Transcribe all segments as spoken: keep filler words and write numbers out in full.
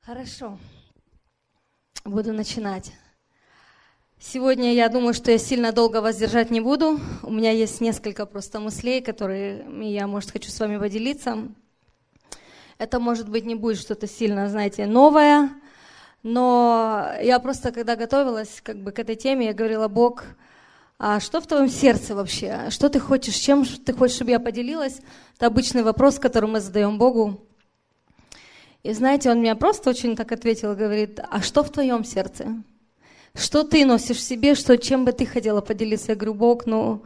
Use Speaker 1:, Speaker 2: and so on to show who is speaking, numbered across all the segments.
Speaker 1: Хорошо. Буду начинать. Сегодня я думаю, что я сильно долго вас держать не буду. У меня есть несколько просто мыслей, которые я, может, хочу с вами поделиться. Это, может быть, не будет что-то сильно, знаете, новое, но я просто, когда готовилась как бы к этой теме, я говорила: Бог, а что в твоем сердце вообще? Что ты хочешь, чем ты хочешь, чтобы я поделилась? Это обычный вопрос, который мы задаем Богу. И знаете, он меня просто очень так ответил, говорит: а что в твоем сердце? Что ты носишь в себе, что, чем бы ты хотела поделиться? Я говорю: Бог, ну,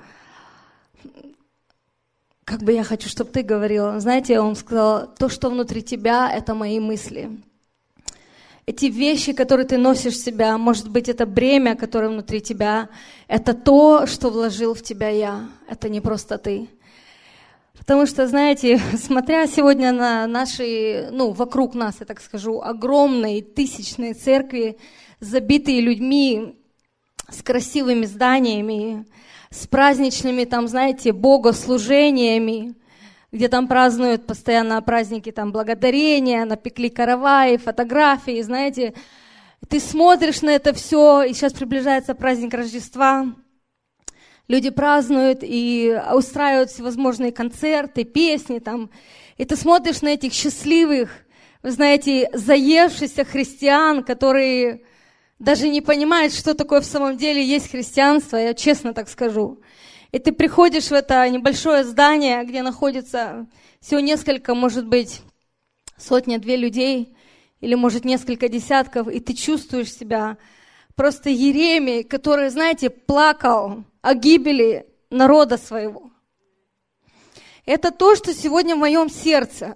Speaker 1: как бы я хочу, чтобы ты говорила. Знаете, он сказал: то, что внутри тебя, это мои мысли. Эти вещи, которые ты носишь в себя, может быть, это бремя, которое внутри тебя, это то, что вложил в тебя я. Это не просто ты. Потому что, знаете, смотря сегодня на наши, ну, вокруг нас, я так скажу, огромные тысячные церкви, забитые людьми, с красивыми зданиями, с праздничными, там, знаете, богослужениями, где там празднуют постоянно праздники, там, благодарения, напекли караваи, фотографии, знаете. Ты смотришь на это все, и сейчас приближается праздник Рождества. Люди празднуют и устраивают всевозможные концерты, песни там. И ты смотришь на этих счастливых, вы знаете, заевшихся христиан, которые даже не понимают, что такое в самом деле есть христианство, я честно так скажу. И ты приходишь в это небольшое здание, где находится всего несколько, может быть, сотня-две людей, или, может, несколько десятков, и ты чувствуешь себя просто Иеремией, который, знаете, плакал о гибели народа своего. Это то, что сегодня в моем сердце.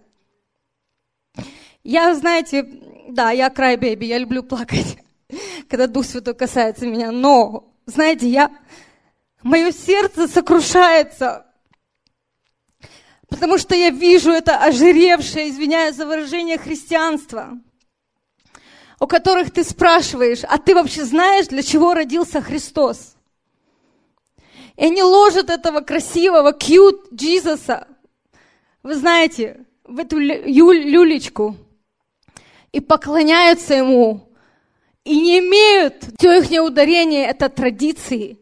Speaker 1: Я, знаете, да, я cry-baby, я люблю плакать, когда Дух Святой касается меня, но, знаете, я, мое сердце сокрушается, потому что я вижу это ожиревшее, извиняюсь за выражение, христианство, у которых ты спрашиваешь: а ты вообще знаешь, для чего родился Христос? И они ложат этого красивого, cute Джизуса, вы знаете, в эту люлечку и поклоняются ему, и не имеют, все их ударение — это традиции,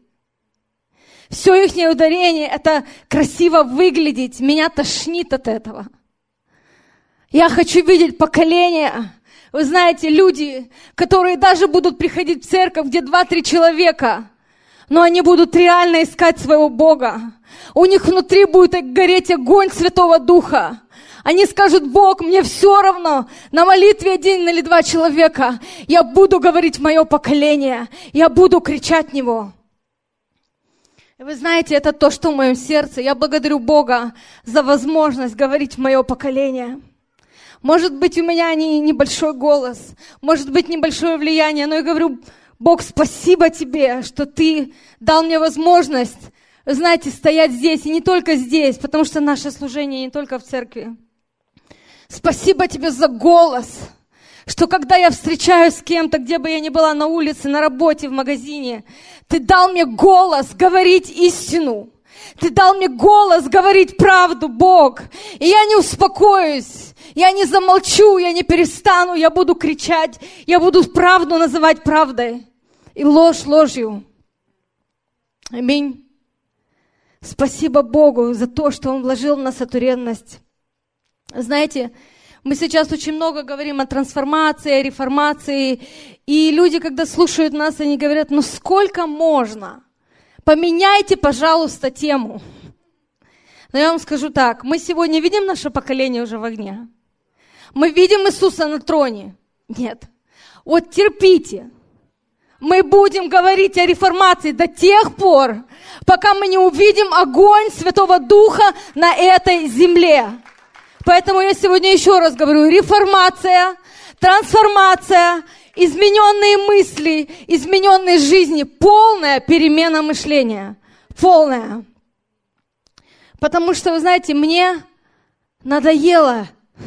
Speaker 1: все их ударение — это красиво выглядеть, меня тошнит от этого. Я хочу видеть поколение, вы знаете, люди, которые даже будут приходить в церковь, где два-три человека, но они будут реально искать своего Бога. У них внутри будет гореть огонь Святого Духа. Они скажут: Бог, мне все равно, на молитве один или два человека. Я буду говорить в мое поколение, я буду кричать в него. И вы знаете, это то, что в моем сердце. Я благодарю Бога за возможность говорить в мое поколение. Может быть, у меня не небольшой голос, может быть, небольшое влияние, но я говорю: Бог, спасибо Тебе, что Ты дал мне возможность, знаете, стоять здесь, и не только здесь, потому что наше служение не только в церкви. Спасибо Тебе за голос, что когда я встречаюсь с кем-то, где бы я ни была, на улице, на работе, в магазине, Ты дал мне голос говорить истину. Ты дал мне голос говорить правду, Бог. И я не успокоюсь, я не замолчу, я не перестану, я буду кричать, я буду правду называть правдой и ложь ложью. Аминь. Спасибо Богу за то, что Он вложил в нас эту ревность. Знаете, мы сейчас очень много говорим о трансформации, о реформации, и люди, когда слушают нас, они говорят: ну сколько можно? Поменяйте, пожалуйста, тему. Но я вам скажу так, мы сегодня видим наше поколение уже в огне? Мы видим Иисуса на троне? Нет. Вот терпите. Мы будем говорить о реформации до тех пор, пока мы не увидим огонь Святого Духа на этой земле. Поэтому я сегодня еще раз говорю: реформация, трансформация, измененные мысли, измененные жизни, полная перемена мышления. Полная. Потому что, вы знаете, мне надоело,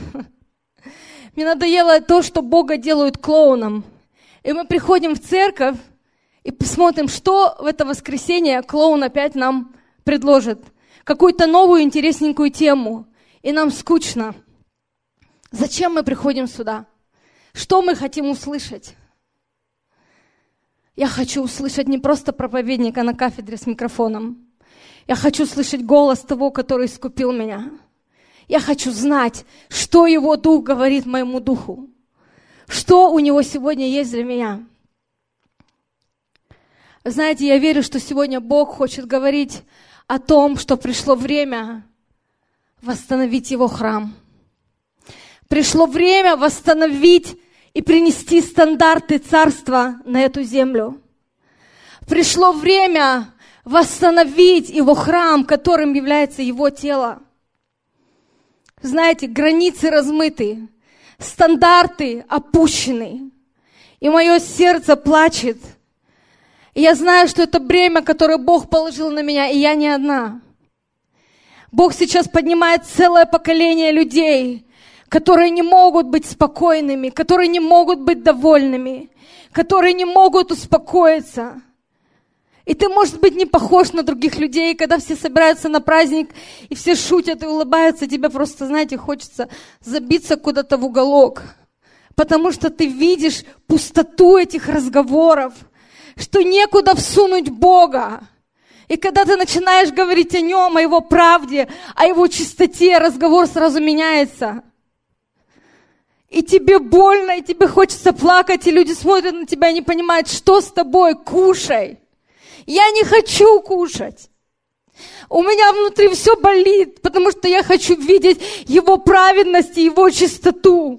Speaker 1: мне надоело то, что Бога делают клоуном. И мы приходим в церковь и посмотрим, что в это воскресенье клоун опять нам предложит. Какую-то новую интересненькую тему. И нам скучно. Зачем мы приходим сюда? Что мы хотим услышать? Я хочу услышать не просто проповедника на кафедре с микрофоном. Я хочу слышать голос того, который искупил меня. Я хочу знать, что Его Дух говорит моему духу. Что у Него сегодня есть для меня. Знаете, я верю, что сегодня Бог хочет говорить о том, что пришло время восстановить Его храм. Пришло время восстановить и принести стандарты Царства на эту землю. Пришло время восстановить Его храм, которым является Его тело. Знаете, границы размыты, стандарты опущены, и мое сердце плачет. И я знаю, что это бремя, которое Бог положил на меня, и я не одна. Бог сейчас поднимает целое поколение людей, которые не могут быть спокойными, которые не могут быть довольными, которые не могут успокоиться. И ты, может быть, не похож на других людей, когда все собираются на праздник, и все шутят и улыбаются, тебе просто, знаете, хочется забиться куда-то в уголок, потому что ты видишь пустоту этих разговоров, что некуда всунуть Бога. И когда ты начинаешь говорить о Нем, о Его правде, о Его чистоте, разговор сразу меняется. И тебе больно, и тебе хочется плакать, и люди смотрят на тебя и не понимают, что с тобой, кушай. Я не хочу кушать. У меня внутри все болит, потому что я хочу видеть Его праведность и Его чистоту.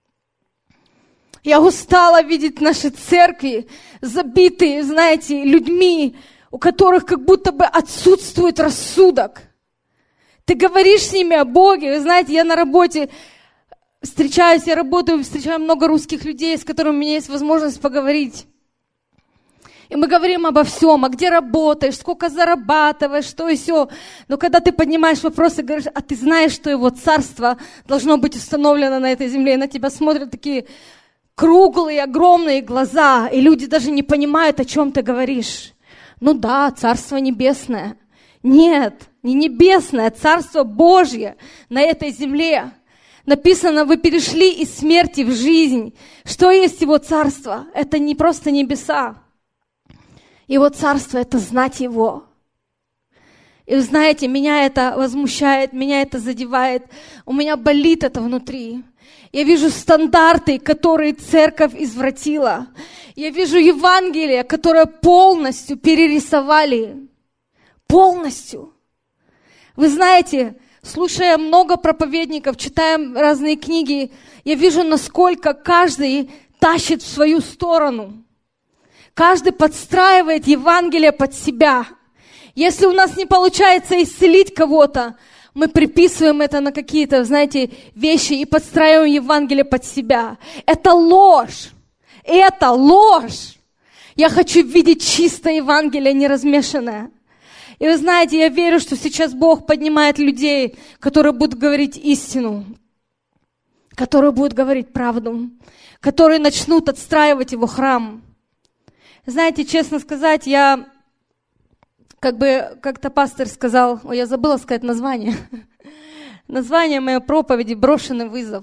Speaker 1: Я устала видеть наши церкви, забитые, знаете, людьми, у которых как будто бы отсутствует рассудок. Ты говоришь с ними о Боге. Вы знаете, я на работе встречаюсь, я работаю, встречаю много русских людей, с которыми у меня есть возможность поговорить. И мы говорим обо всем, а где работаешь, сколько зарабатываешь, что и все. Но когда ты поднимаешь вопросы, говоришь, а ты знаешь, что Его царство должно быть установлено на этой земле, и на тебя смотрят такие круглые, огромные глаза, и люди даже не понимают, о чем ты говоришь. Ну да, Царство Небесное. Нет, не небесное, Царство Божье на этой земле. Написано, вы перешли из смерти в жизнь. Что есть Его Царство? Это не просто небеса. Его Царство — это знать Его. И вы знаете, меня это возмущает, меня это задевает. У меня болит это внутри. Я вижу стандарты, которые церковь извратила. Я вижу Евангелие, которое полностью перерисовали. Полностью. Вы знаете, слушая много проповедников, читая разные книги, я вижу, насколько каждый тащит в свою сторону. Каждый подстраивает Евангелие под себя. Если у нас не получается исцелить кого-то, мы приписываем это на какие-то, знаете, вещи и подстраиваем Евангелие под себя. Это ложь. Это ложь. Я хочу видеть чистое Евангелие, не размешанное. И вы знаете, я верю, что сейчас Бог поднимает людей, которые будут говорить истину, которые будут говорить правду, которые начнут отстраивать Его храм. Знаете, честно сказать, я... Как бы как-то пастор сказал, ой, я забыла сказать название. Название моей проповеди «Брошенный вызов».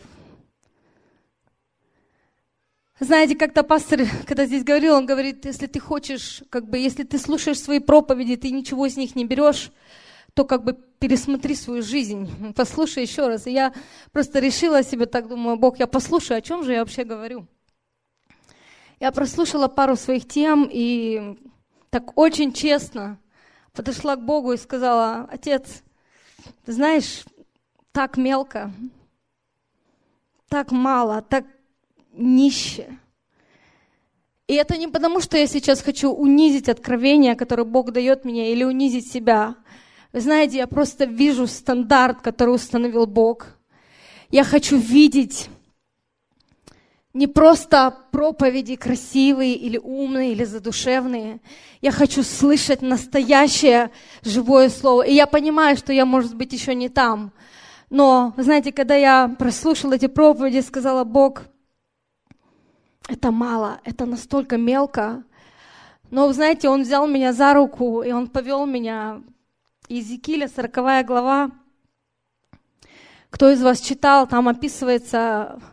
Speaker 1: Знаете, как-то пастор, когда здесь говорил, он говорит, если ты хочешь, как бы, если ты слушаешь свои проповеди, ты ничего из них не берешь, то как бы пересмотри свою жизнь, послушай еще раз. И я просто решила себе так, думаю, Бог, я послушаю, о чем же я вообще говорю. Я прослушала пару своих тем и так очень честно подошла к Богу и сказала, Отец, ты знаешь, так мелко, так мало, так нище. И это не потому, что я сейчас хочу унизить откровение, которое Бог дает мне, или унизить себя. Вы знаете, я просто вижу стандарт, который установил Бог. Я хочу видеть не просто проповеди красивые или умные, или задушевные. Я хочу слышать настоящее живое слово. И я понимаю, что я, может быть, еще не там. Но, вы знаете, когда я прослушала эти проповеди, сказала, Бог, это мало, это настолько мелко. Но, вы знаете, Он взял меня за руку, и Он повел меня. Иезекииля, сороковая глава. Кто из вас читал, там описывается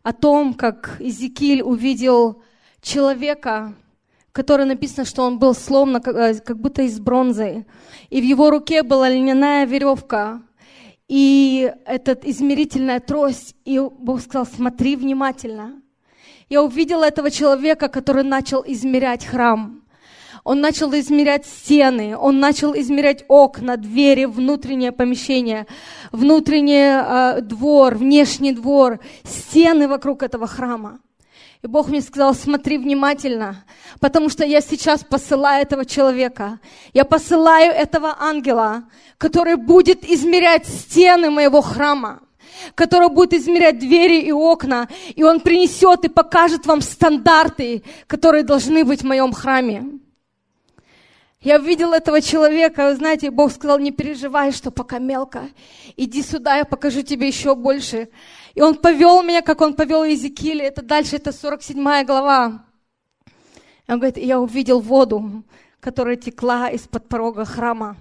Speaker 1: о том, как Иезекииль увидел человека, который написано, что он был словно как будто из бронзы, и в его руке была льняная веревка, и эта измерительная трость, и Бог сказал: смотри внимательно. Я увидела этого человека, который начал измерять храм. Он начал измерять стены, он начал измерять окна, двери, внутреннее помещение, внутренний э, двор, внешний двор, стены вокруг этого храма. И Бог мне сказал: смотри внимательно, потому что я сейчас посылаю этого человека. Я посылаю этого ангела, который будет измерять стены моего храма, который будет измерять двери и окна, и он принесет и покажет вам стандарты, которые должны быть в моем храме. Я видела этого человека, вы знаете, Бог сказал: не переживай, что пока мелко, иди сюда, я покажу тебе еще больше. И он повел меня, как он повел Иезекииля, это дальше, это сорок седьмая глава. И он говорит: я увидел воду, которая текла из-под порога храма.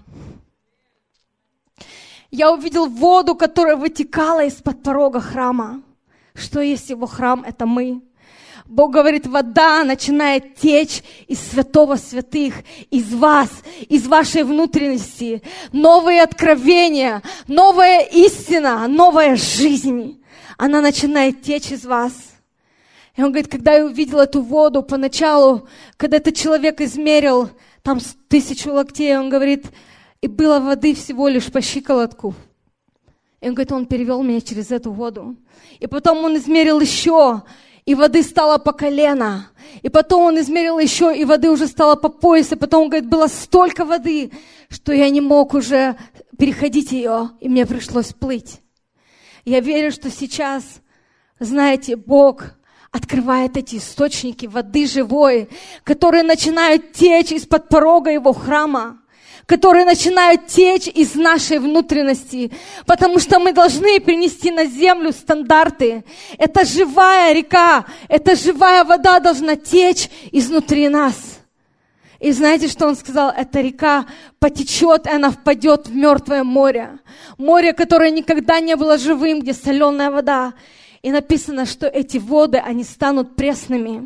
Speaker 1: Я увидел воду, которая вытекала из-под порога храма. Что есть его храм? Это мы. Бог говорит: вода начинает течь из святого святых, из вас, из вашей внутренности. Новые откровения, новая истина, новая жизнь. Она начинает течь из вас. И он говорит: когда я увидел эту воду поначалу, когда этот человек измерил там тысячу локтей, он говорит, и было воды всего лишь по щиколотку. И он говорит: он перевел меня через эту воду. И потом он измерил еще, и воды стало по колено. И потом он измерил еще, и воды уже стало по пояс. И потом он говорит: было столько воды, что я не мог уже переходить ее, и мне пришлось плыть. Я верю, что сейчас, знаете, Бог открывает эти источники воды живой, которые начинают течь из-под порога его храма, которые начинают течь из нашей внутренности, потому что мы должны принести на землю стандарты. Это живая река, это живая вода должна течь изнутри нас. И знаете, что он сказал? Эта река потечет, и она впадет в мертвое море. Море, которое никогда не было живым, где соленая вода. И написано, что эти воды, они станут пресными.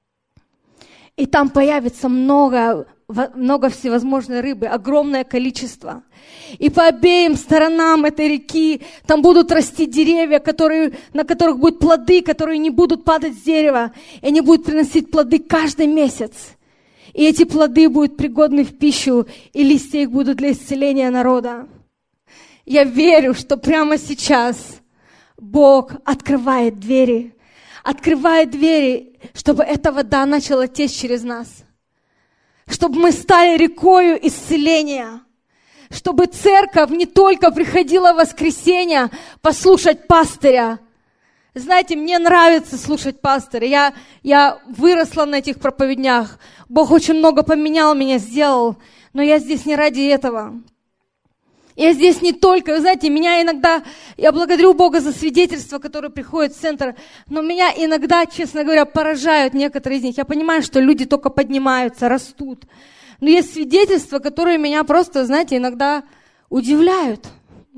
Speaker 1: И там появится много, много всевозможной рыбы, огромное количество. И по обеим сторонам этой реки там будут расти деревья, которые, на которых будут плоды, которые не будут падать с дерева. И они будут приносить плоды каждый месяц. И эти плоды будут пригодны в пищу, и листья их будут для исцеления народа. Я верю, что прямо сейчас Бог открывает двери, открывает двери, чтобы эта вода начала течь через нас, чтобы мы стали рекою исцеления, чтобы церковь не только приходила в воскресенье послушать пастыря. Знаете, мне нравится слушать пастыря. Я, я выросла на этих проповеднях. Бог очень много поменял меня, сделал. Но я здесь не ради этого. Я здесь не только, вы знаете, меня иногда, я благодарю Бога за свидетельства, которые приходят в центр, но меня иногда, честно говоря, поражают некоторые из них. Я понимаю, что люди только поднимаются, растут. Но есть свидетельства, которые меня просто, знаете, иногда удивляют.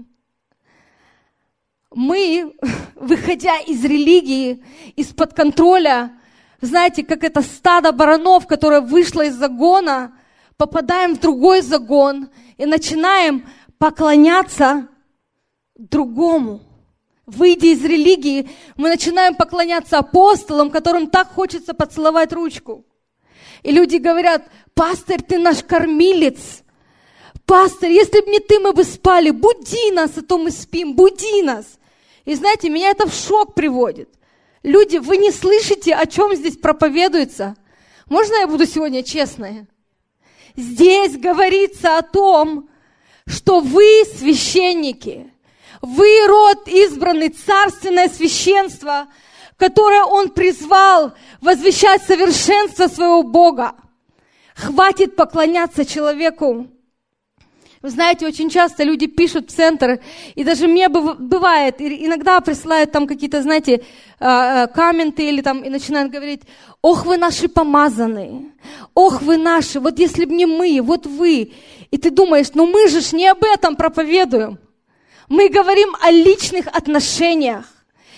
Speaker 1: Мы, выходя из религии, из-под контроля, знаете, как это стадо баранов, которое вышло из загона, попадаем в другой загон и начинаем поклоняться другому. Выйдя из религии, мы начинаем поклоняться апостолам, которым так хочется поцеловать ручку. И люди говорят: пастырь, ты наш кормилец. Пастырь, если бы не ты, мы бы спали. Буди нас, а то мы спим. Буди нас. И знаете, меня это в шок приводит. Люди, вы не слышите, о чем здесь проповедуется? Можно я буду сегодня честная? Здесь говорится о том, что вы священники, вы род избранный, царственное священство, которое Он призвал возвещать совершенство своего Бога. Хватит поклоняться человеку. Вы знаете, очень часто люди пишут в центр, и даже мне бывает, иногда присылают там какие-то, знаете, комменты или там и начинают говорить: ох, вы наши помазанные, ох, вы наши, вот если бы не мы, вот вы. И ты думаешь: ну мы же ж не об этом проповедуем. Мы говорим о личных отношениях.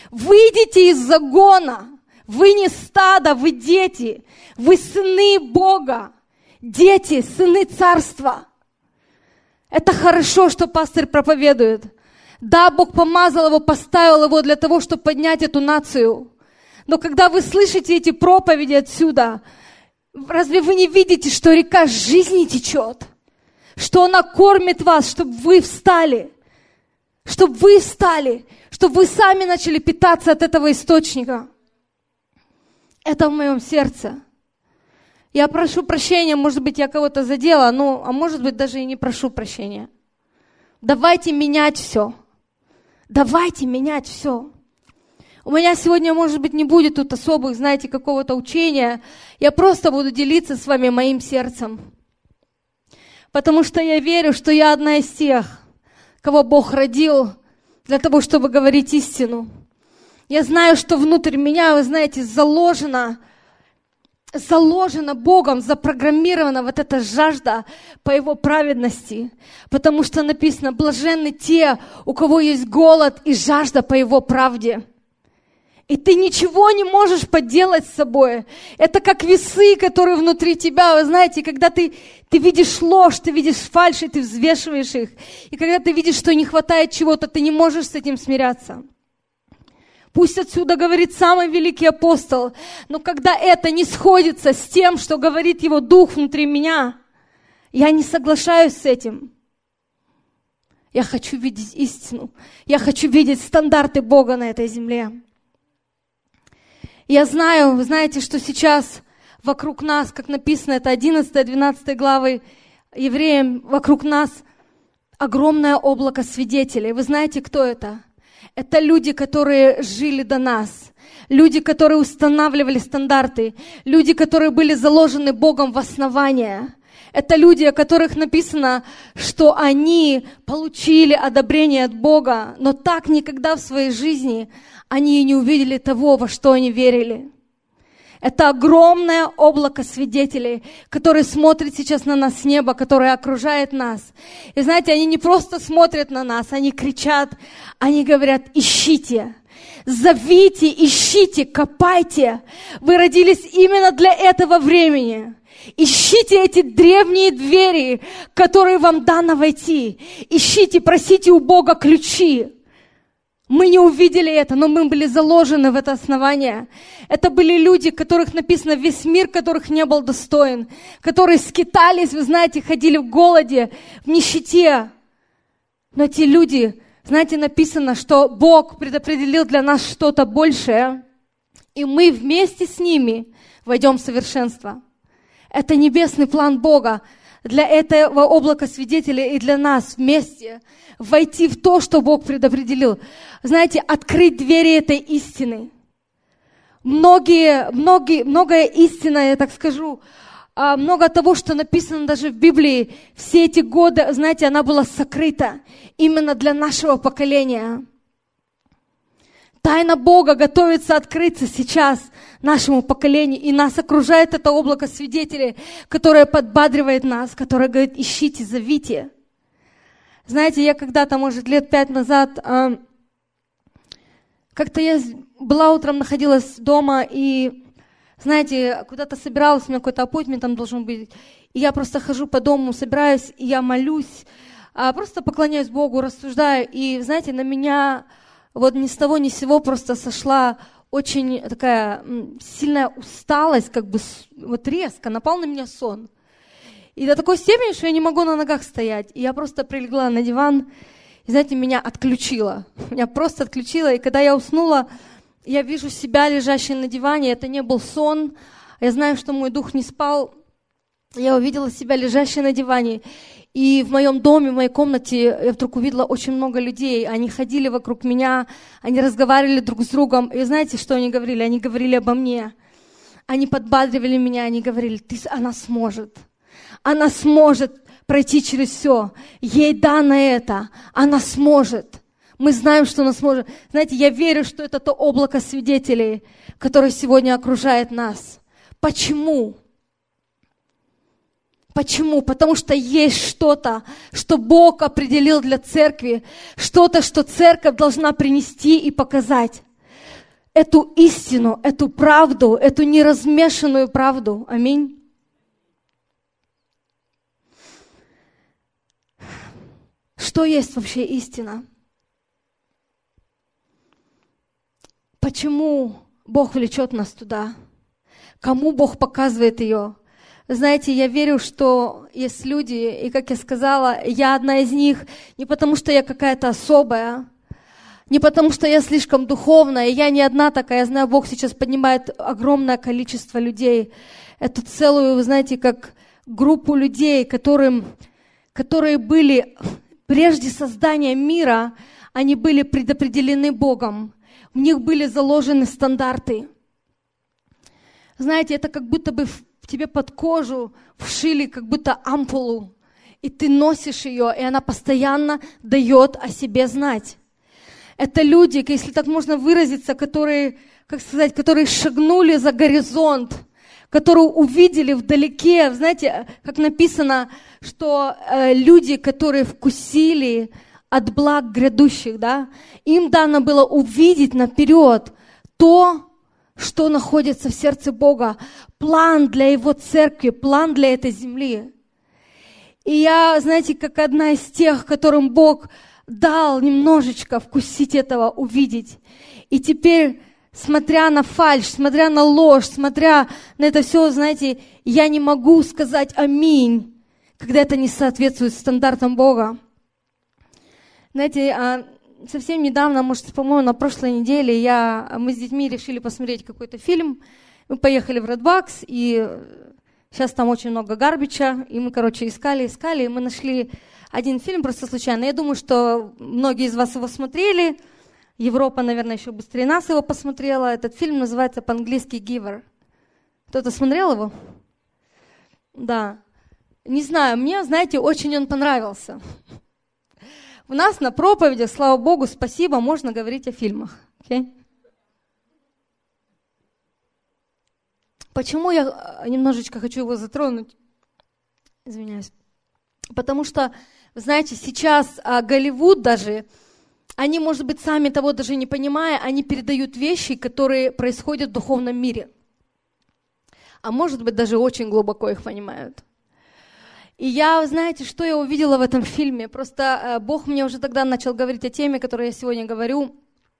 Speaker 1: Выйдите из загона. Вы не стадо, вы дети. Вы сыны Бога. Дети, сыны царства. Это хорошо, что пастырь проповедует. Да, Бог помазал его, поставил его для того, чтобы поднять эту нацию. Но когда вы слышите эти проповеди отсюда, разве вы не видите, что река жизни течет? Что она кормит вас, чтобы вы встали? Чтобы вы встали, чтобы вы сами начали питаться от этого источника. Это в моем сердце. Я прошу прощения, может быть, я кого-то задела, ну, а может быть, даже и не прошу прощения. Давайте менять все. Давайте менять все. У меня сегодня, может быть, не будет тут особых, знаете, какого-то учения. Я просто буду делиться с вами моим сердцем. Потому что я верю, что я одна из тех, кого Бог родил для того, чтобы говорить истину. Я знаю, что внутрь меня, вы знаете, заложено, заложено Богом, запрограммирована вот эта жажда по Его праведности. Потому что написано, блаженны те, у кого есть голод и жажда по Его правде. И ты ничего не можешь поделать с собой. Это как весы, которые внутри тебя. Вы знаете, когда ты, ты видишь ложь, ты видишь фальшь, и ты взвешиваешь их. И когда ты видишь, что не хватает чего-то, ты не можешь с этим смиряться. Пусть отсюда говорит самый великий апостол, но когда это не сходится с тем, что говорит его дух внутри меня, я не соглашаюсь с этим. Я хочу видеть истину. Я хочу видеть стандарты Бога на этой земле. Я знаю, вы знаете, что сейчас вокруг нас, как написано, это одиннадцатая-двенадцатая главы Евреям, вокруг нас огромное облако свидетелей. Вы знаете, кто это? Это люди, которые жили до нас, люди, которые устанавливали стандарты, люди, которые были заложены Богом в основание. Это люди, о которых написано, что они получили одобрение от Бога, но так никогда в своей жизни они и не увидели того, во что они верили. Это огромное облако свидетелей, которые смотрят сейчас на нас с неба, которое окружает нас. И знаете, они не просто смотрят на нас, они кричат, они говорят, ищите, зовите, ищите, копайте. Вы родились именно для этого времени. Ищите эти древние двери, которые вам дано войти. Ищите, просите у Бога ключи. Мы не увидели это, но мы были заложены в это основание. Это были люди, которых написано весь мир, которых не был достоин, которые скитались, вы знаете, ходили в голоде, в нищете. Но те люди, знаете, написано, что Бог предопределил для нас что-то большее, и мы вместе с ними войдем в совершенство. Это небесный план Бога для этого облака свидетелей и для нас вместе войти в то, что Бог предопределил. Знаете, открыть двери этой истины. Многие, многие, многое истина, я так скажу, много того, что написано даже в Библии, все эти годы, знаете, она была сокрыта именно для нашего поколения. Тайна Бога готовится открыться сейчас нашему поколению, и нас окружает это облако свидетелей, которое подбадривает нас, которое говорит, ищите, зовите. Знаете, я когда-то, может, лет пять назад, как-то я была утром, находилась дома, и, знаете, куда-то собиралась, у меня какой-то аппоинтмент там должен быть, и я просто хожу по дому, собираюсь, и я молюсь, просто поклоняюсь Богу, рассуждаю, и, знаете, на меня вот ни с того ни с сего просто сошла очень такая сильная усталость, как бы вот резко, напал на меня сон. И до такой степени, что я не могу на ногах стоять. И я просто прилегла на диван, и, знаете, меня отключило. Меня просто отключило, и когда я уснула, я вижу себя, лежащей на диване, это не был сон, я знаю, что мой дух не спал, я увидела себя, лежащей на диване. И в моем доме, в моей комнате я вдруг увидела очень много людей. Они ходили вокруг меня, они разговаривали друг с другом. И знаете, что они говорили? Они говорили обо мне. Они подбадривали меня, они говорили, ты, она сможет. Она сможет пройти через все. Ей дано это. Она сможет. Мы знаем, что она сможет. Знаете, я верю, что это то облако свидетелей, которое сегодня окружает нас. Почему? Почему? Потому что есть что-то, что Бог определил для церкви, что-то, что церковь должна принести и показать. эту истину, эту правду, эту неразмешанную правду. Аминь. Что есть вообще истина? Почему Бог влечет нас туда? Кому Бог показывает ее? Знаете, я верю, что есть люди, и, как я сказала, я одна из них, не потому что я какая-то особая, не потому что я слишком духовная, и я не одна такая. Я знаю, Бог сейчас поднимает огромное количество людей. Эту целую, вы знаете, как группу людей, которым, которые были прежде создания мира, они были предопределены Богом. В них были заложены стандарты. Знаете, это как будто бы в тебе под кожу вшили как будто ампулу, и ты носишь ее, и она постоянно дает о себе знать. Это люди, если так можно выразиться, которые, как сказать, которые шагнули за горизонт, которые увидели вдалеке, знаете, как написано, что э, люди, которые вкусили от благ грядущих, да, им дано было увидеть наперед то, что находится в сердце Бога, план для Его церкви, план для этой земли. И я, знаете, как одна из тех, которым Бог дал немножечко вкусить этого, увидеть. И теперь, смотря на фальшь, смотря на ложь, смотря на это все, знаете, я не могу сказать аминь, когда это не соответствует стандартам Бога. Знаете, совсем недавно, может, по-моему, на прошлой неделе я, мы с детьми решили посмотреть какой-то фильм. Мы поехали в Redbox, и сейчас там очень много гарбича, и мы, короче, искали, искали, и мы нашли один фильм просто случайно. Я думаю, что многие из вас его смотрели. Европа, наверное, еще быстрее нас его посмотрела. Этот фильм называется по-английски «Giver». Кто-то смотрел его? Да. Не знаю, мне, знаете, очень он понравился. У нас на проповедях, слава Богу, спасибо, можно говорить о фильмах. Okay? Почему я немножечко хочу его затронуть? Извиняюсь. Потому что, вы знаете, сейчас а, Голливуд даже, они, может быть, сами того даже не понимая, они передают вещи, которые происходят в духовном мире. А может быть, даже очень глубоко их понимают. И я, знаете, что я увидела в этом фильме? Просто э, Бог мне уже тогда начал говорить о теме, которую я сегодня говорю.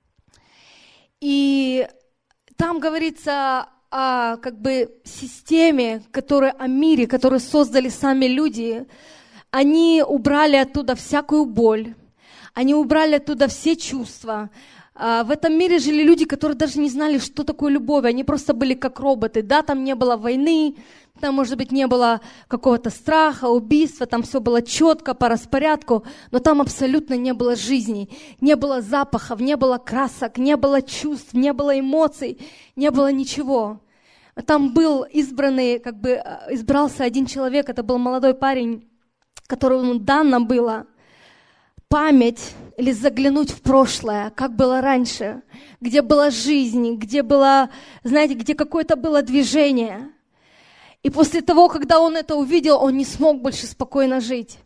Speaker 1: И там говорится о как бы системе, которая, о мире, которую создали сами люди. Они убрали оттуда всякую боль, они убрали оттуда все чувства. В этом мире жили люди, которые даже не знали, что такое любовь, они просто были как роботы. Да, там не было войны, там, может быть, не было какого-то страха, убийства, там все было четко, по распорядку, но там абсолютно не было жизни, не было запахов, не было красок, не было чувств, не было эмоций, не было ничего. Там был избранный, как бы избрался один человек, это был молодой парень, которому дано было память или заглянуть в прошлое, как было раньше, где была жизнь, где было, знаете, где какое-то было движение. И после того, когда он это увидел, он не смог больше спокойно жить.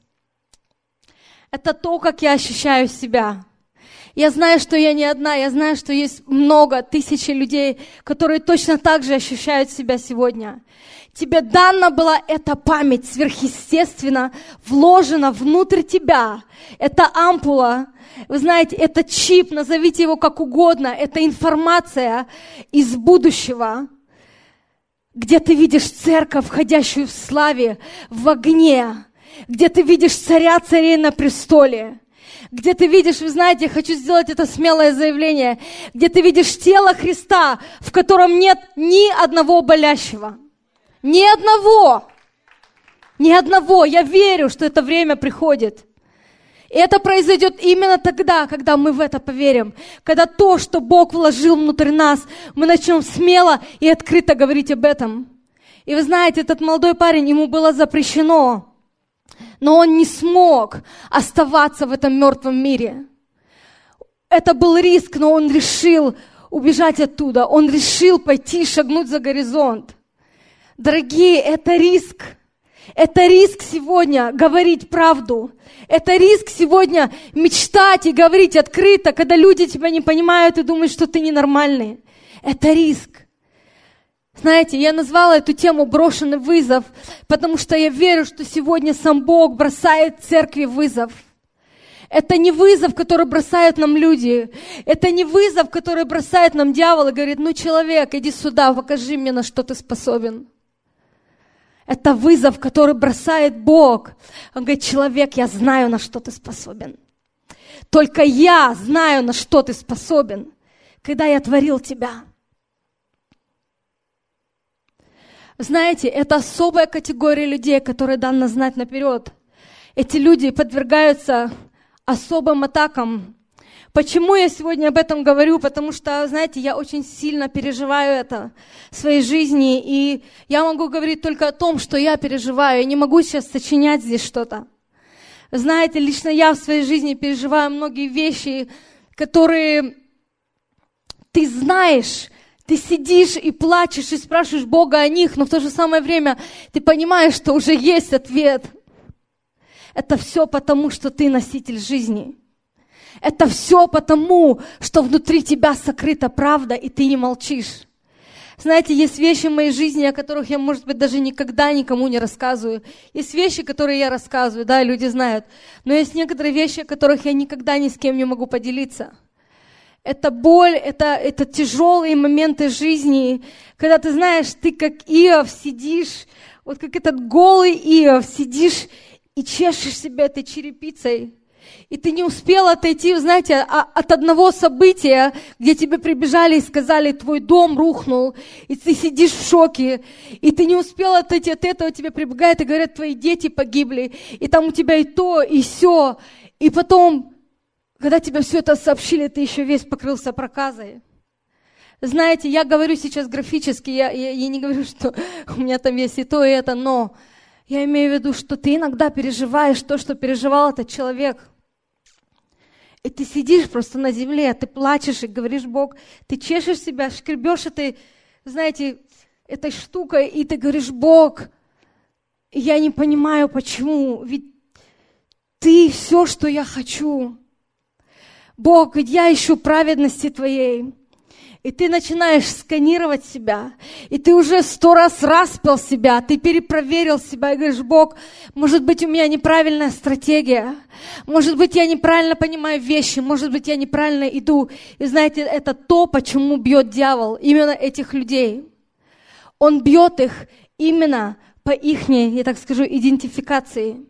Speaker 1: Это то, как я ощущаю себя. Я знаю, что я не одна, я знаю, что есть много, тысячи людей, которые точно так же ощущают себя сегодня. Тебе дана была эта память сверхъестественно, вложена внутрь тебя. Это ампула, вы знаете, это чип, назовите его как угодно, это информация из будущего, где ты видишь церковь, входящую в славе, в огне, где ты видишь царя царей на престоле, где ты видишь, вы знаете, я хочу сделать это смелое заявление, где ты видишь тело Христа, в котором нет ни одного болящего. Ни одного. Ни одного. Я верю, что это время приходит. И это произойдет именно тогда, когда мы в это поверим. Когда то, что Бог вложил внутрь нас, мы начнем смело и открыто говорить об этом. И вы знаете, этот молодой парень, ему было запрещено, но он не смог оставаться в этом мертвом мире. Это был риск, но он решил убежать оттуда. Он решил пойти, шагнуть за горизонт. Дорогие, это риск. Это риск сегодня говорить правду. Это риск сегодня мечтать и говорить открыто, когда люди тебя не понимают и думают, что ты ненормальный. Это риск. Знаете, я назвала эту тему «Брошенный вызов», потому что я верю, что сегодня сам Бог бросает церкви вызов. Это не вызов, который бросают нам люди. Это не вызов, который бросает нам дьявол и говорит: ну, человек, иди сюда, покажи мне, на что ты способен. Это вызов, который бросает Бог. Он говорит: человек, я знаю, на что ты способен. Только я знаю, на что ты способен, когда я творил тебя. Знаете, это особая категория людей, которые дано знать наперед. Эти люди подвергаются особым атакам. Почему я сегодня об этом говорю? Потому что, знаете, я очень сильно переживаю это в своей жизни, и я могу говорить только о том, что я переживаю. Я не могу сейчас сочинять здесь что-то. Знаете, лично я в своей жизни переживаю многие вещи, которые ты знаешь, ты сидишь и плачешь, и спрашиваешь Бога о них, но в то же самое время ты понимаешь, что уже есть ответ. Это все потому, что ты носитель жизни. Это все потому, что внутри тебя сокрыта правда, и ты не молчишь. Знаете, есть вещи в моей жизни, о которых я, может быть, даже никогда никому не рассказываю. Есть вещи, которые я рассказываю, да, люди знают. Но есть некоторые вещи, о которых я никогда ни с кем не могу поделиться. Это боль, это, это тяжелые моменты жизни, когда ты знаешь, ты как Иов сидишь, вот как этот голый Иов, сидишь и чешешь себя этой черепицей. И ты не успел отойти, знаете, от одного события, где тебе прибежали и сказали: твой дом рухнул, и ты сидишь в шоке, и ты не успел отойти от этого, тебе прибегают и говорят: твои дети погибли, и там у тебя и то, и сё. И потом, когда тебе все это сообщили, ты еще весь покрылся проказой. Знаете, я говорю сейчас графически, я, я, я не говорю, что у меня там есть и то, и это, но я имею в виду, что ты иногда переживаешь то, что переживал этот человек. И ты сидишь просто на земле, ты плачешь и говоришь: Бог, ты чешешь себя, шкребешь этой, знаете, этой штукой, и ты говоришь: Бог, я не понимаю, почему, ведь ты все, что я хочу. Бог, ведь я ищу праведности Твоей. И ты начинаешь сканировать себя, и ты уже сто раз распял себя, ты перепроверил себя и говоришь: Бог, может быть, у меня неправильная стратегия, может быть, я неправильно понимаю вещи, может быть, я неправильно иду. И знаете, это то, почему бьет дьявол именно этих людей. Он бьет их именно по ихней, я так скажу, идентификации.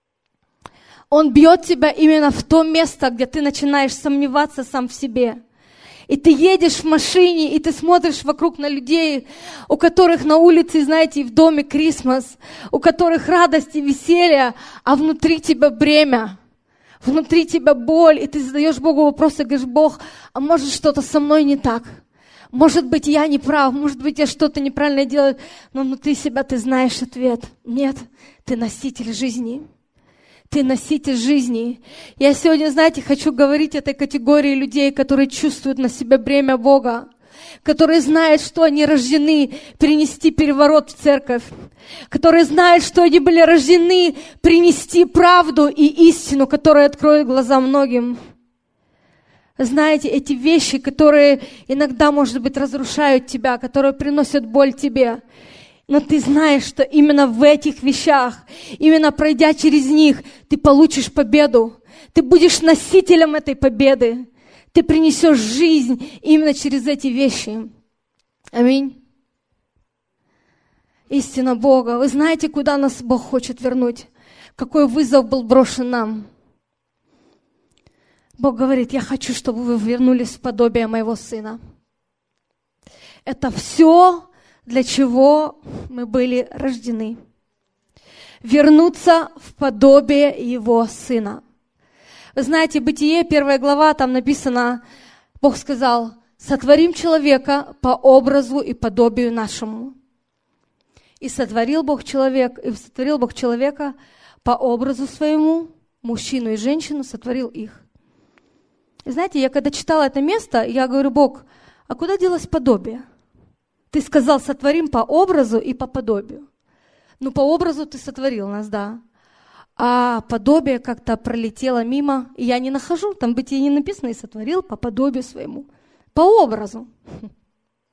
Speaker 1: Он бьет тебя именно в то место, где ты начинаешь сомневаться сам в себе. И ты едешь в машине, и ты смотришь вокруг на людей, у которых на улице, знаете, в доме Крисмас, у которых радость и веселье, а внутри тебя бремя, внутри тебя боль, и ты задаешь Богу вопросы, говоришь: Бог, а может что-то со мной не так? Может быть, я не прав, может быть, я что-то неправильно делаю, но внутри себя ты знаешь ответ. Нет, ты носитель жизни. Ты носитель жизни. Я сегодня, знаете, хочу говорить этой категории людей, которые чувствуют на себе бремя Бога, которые знают, что они рождены принести переворот в церковь, которые знают, что они были рождены принести правду и истину, которая откроет глаза многим. Знаете, эти вещи, которые иногда, может быть, разрушают тебя, которые приносят боль тебе, но ты знаешь, что именно в этих вещах, именно пройдя через них, ты получишь победу. Ты будешь носителем этой победы. Ты принесешь жизнь именно через эти вещи. Аминь. Истина Бога. Вы знаете, куда нас Бог хочет вернуть? Какой вызов был брошен нам? Бог говорит: я хочу, чтобы вы вернулись в подобие моего Сына. Это все, для чего мы были рождены. Вернуться в подобие Его Сына. Вы знаете, Бытие, первая глава, там написано, Бог сказал: сотворим человека по образу и подобию нашему. И сотворил Бог человек, и сотворил Бог человека по образу своему, мужчину и женщину сотворил их. И знаете, я когда читала это место, я говорю: Бог, а куда делось подобие? Ты сказал: сотворим по образу и по подобию. Ну, по образу ты сотворил нас, да. А подобие как-то пролетело мимо, и я не нахожу. Там в Бытие не написано: и сотворил по подобию своему. По образу.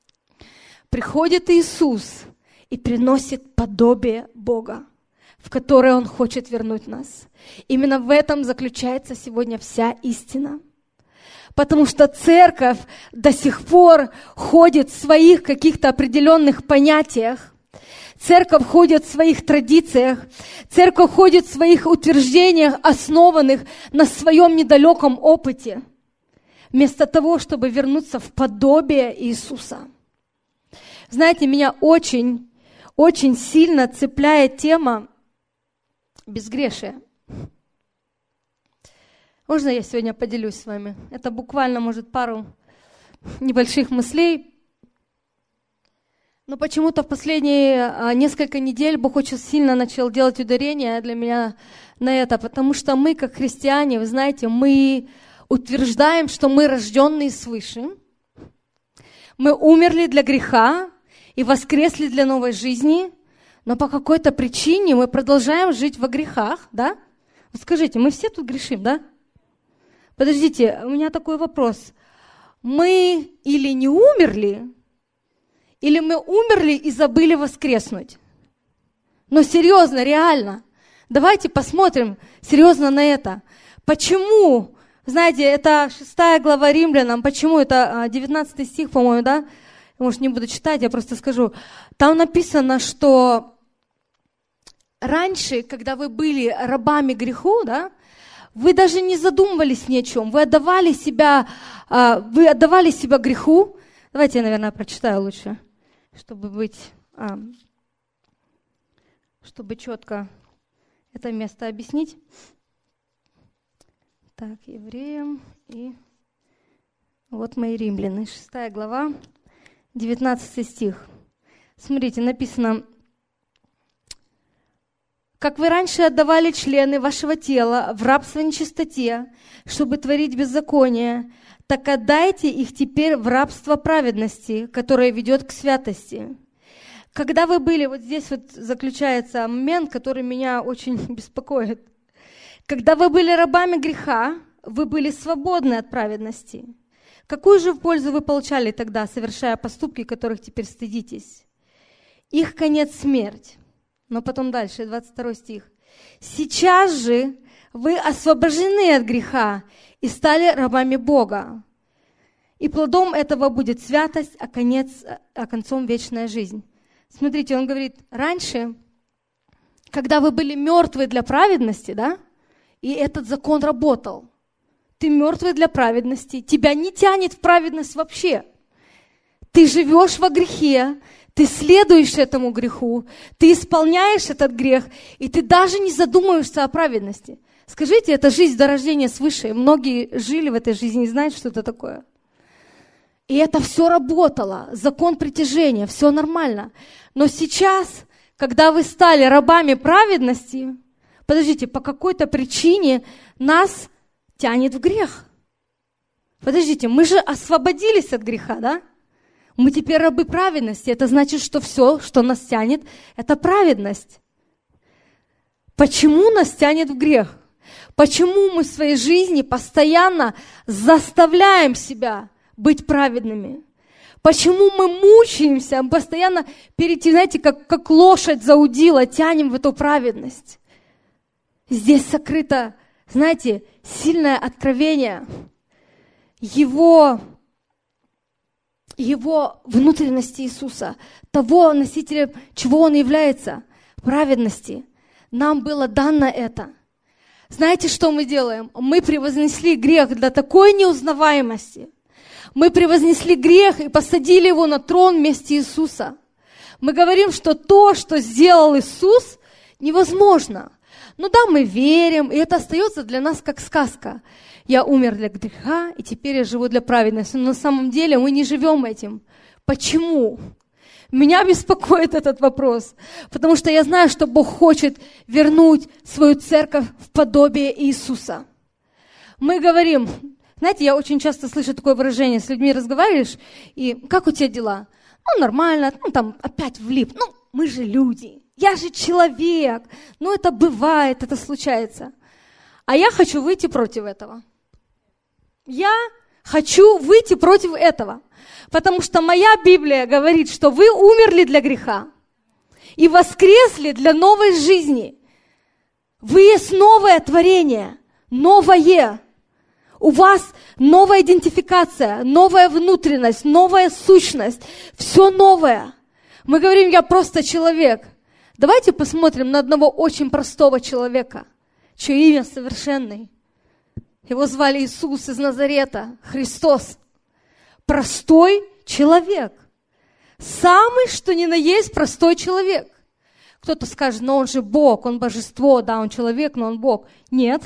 Speaker 1: приходит Иисус и приносит подобие Бога, в которое Он хочет вернуть нас. Именно в этом заключается сегодня вся истина. Потому что церковь до сих пор ходит в своих каких-то определенных понятиях, церковь ходит в своих традициях, церковь ходит в своих утверждениях, основанных на своем недалеком опыте, вместо того, чтобы вернуться в подобие Иисуса. Знаете, меня очень, очень сильно цепляет тема безгрешия. Можно я сегодня поделюсь с вами? Это буквально, может, пару небольших мыслей. Но почему-то в последние несколько недель Бог очень сильно начал делать ударение для меня на это, потому что мы, как христиане, вы знаете, мы утверждаем, что мы рожденные свыше, мы умерли для греха и воскресли для новой жизни, но по какой-то причине мы продолжаем жить во грехах, да? Вот скажите, мы все тут грешим, да? Подождите, у меня такой вопрос. Мы или не умерли, или мы умерли и забыли воскреснуть? Но серьезно, реально, давайте посмотрим серьезно на это. Почему, знаете, это шестая глава Римлянам, почему это девятнадцатый стих, по-моему, да? Может, не буду читать, я просто скажу. Там написано, что раньше, когда вы были рабами греху, да, вы даже не задумывались ни о чем. Вы отдавали себя, вы отдавали себя греху. Давайте я, наверное, прочитаю лучше, чтобы быть, чтобы четко это место объяснить. Так, Евреям и вот мои римляне, шестая глава, девятнадцатый стих. Смотрите, написано: «Как вы раньше отдавали члены вашего тела в рабство нечистоте, чтобы творить беззаконие, так отдайте их теперь в рабство праведности, которое ведет к святости». Когда вы были, вот здесь вот заключается момент, который меня очень беспокоит. Когда вы были рабами греха, вы были свободны от праведности. Какую же пользу вы получали тогда, совершая поступки, которых теперь стыдитесь? Их конец — смерть. Но потом дальше, двадцать второй стих. «Сейчас же вы освобождены от греха и стали рабами Бога. И плодом этого будет святость, а, конец, а концом вечная жизнь». Смотрите, он говорит, раньше, когда вы были мертвы для праведности, да, и этот закон работал, ты мертвый для праведности, тебя не тянет в праведность вообще. Ты живешь во грехе, ты следуешь этому греху, ты исполняешь этот грех, и ты даже не задумываешься о праведности. Скажите, это жизнь до рождения свыше. Многие жили в этой жизни и знают, что это такое. И это все работало, закон притяжения, все нормально. Но сейчас, когда вы стали рабами праведности, подождите, по какой-то причине нас тянет в грех. Подождите, мы же освободились от греха, да? Мы теперь рабы праведности. Это значит, что все, что нас тянет, это праведность. Почему нас тянет в грех? Почему мы в своей жизни постоянно заставляем себя быть праведными? Почему мы мучаемся, постоянно перейти, знаете, как, как лошадь заудила, тянем в эту праведность? Здесь сокрыто, знаете, сильное откровение Его, Его внутренности Иисуса, того носителя, чего Он является, праведности. Нам было дано это. Знаете, что мы делаем? Мы превознесли грех до такой неузнаваемости. Мы превознесли грех и посадили его на трон вместе Иисуса. Мы говорим, что то, что сделал Иисус, невозможно. Ну да, мы верим, и это остается для нас как сказка. Я умер для греха, и теперь я живу для праведности. Но на самом деле мы не живем этим. Почему? Меня беспокоит этот вопрос, потому что я знаю, что Бог хочет вернуть свою церковь в подобие Иисуса. Мы говорим, знаете, я очень часто слышу такое выражение, с людьми разговариваешь, и как у тебя дела? Ну, нормально, ну, там опять влип. Ну, мы же люди, я же человек, ну, это бывает, это случается. А я хочу выйти против этого. Я хочу выйти против этого. Потому что моя Библия говорит, что вы умерли для греха и воскресли для новой жизни. Вы есть новое творение, новое. У вас новая идентификация, новая внутренность, новая сущность. Все новое. Мы говорим, я просто человек. Давайте посмотрим на одного очень простого человека, чье имя совершенный. Его звали Иисус из Назарета, Христос. Простой человек. Самый, что ни на есть, простой человек. Кто-то скажет, но он же Бог, он божество, да, он человек, но он Бог. Нет.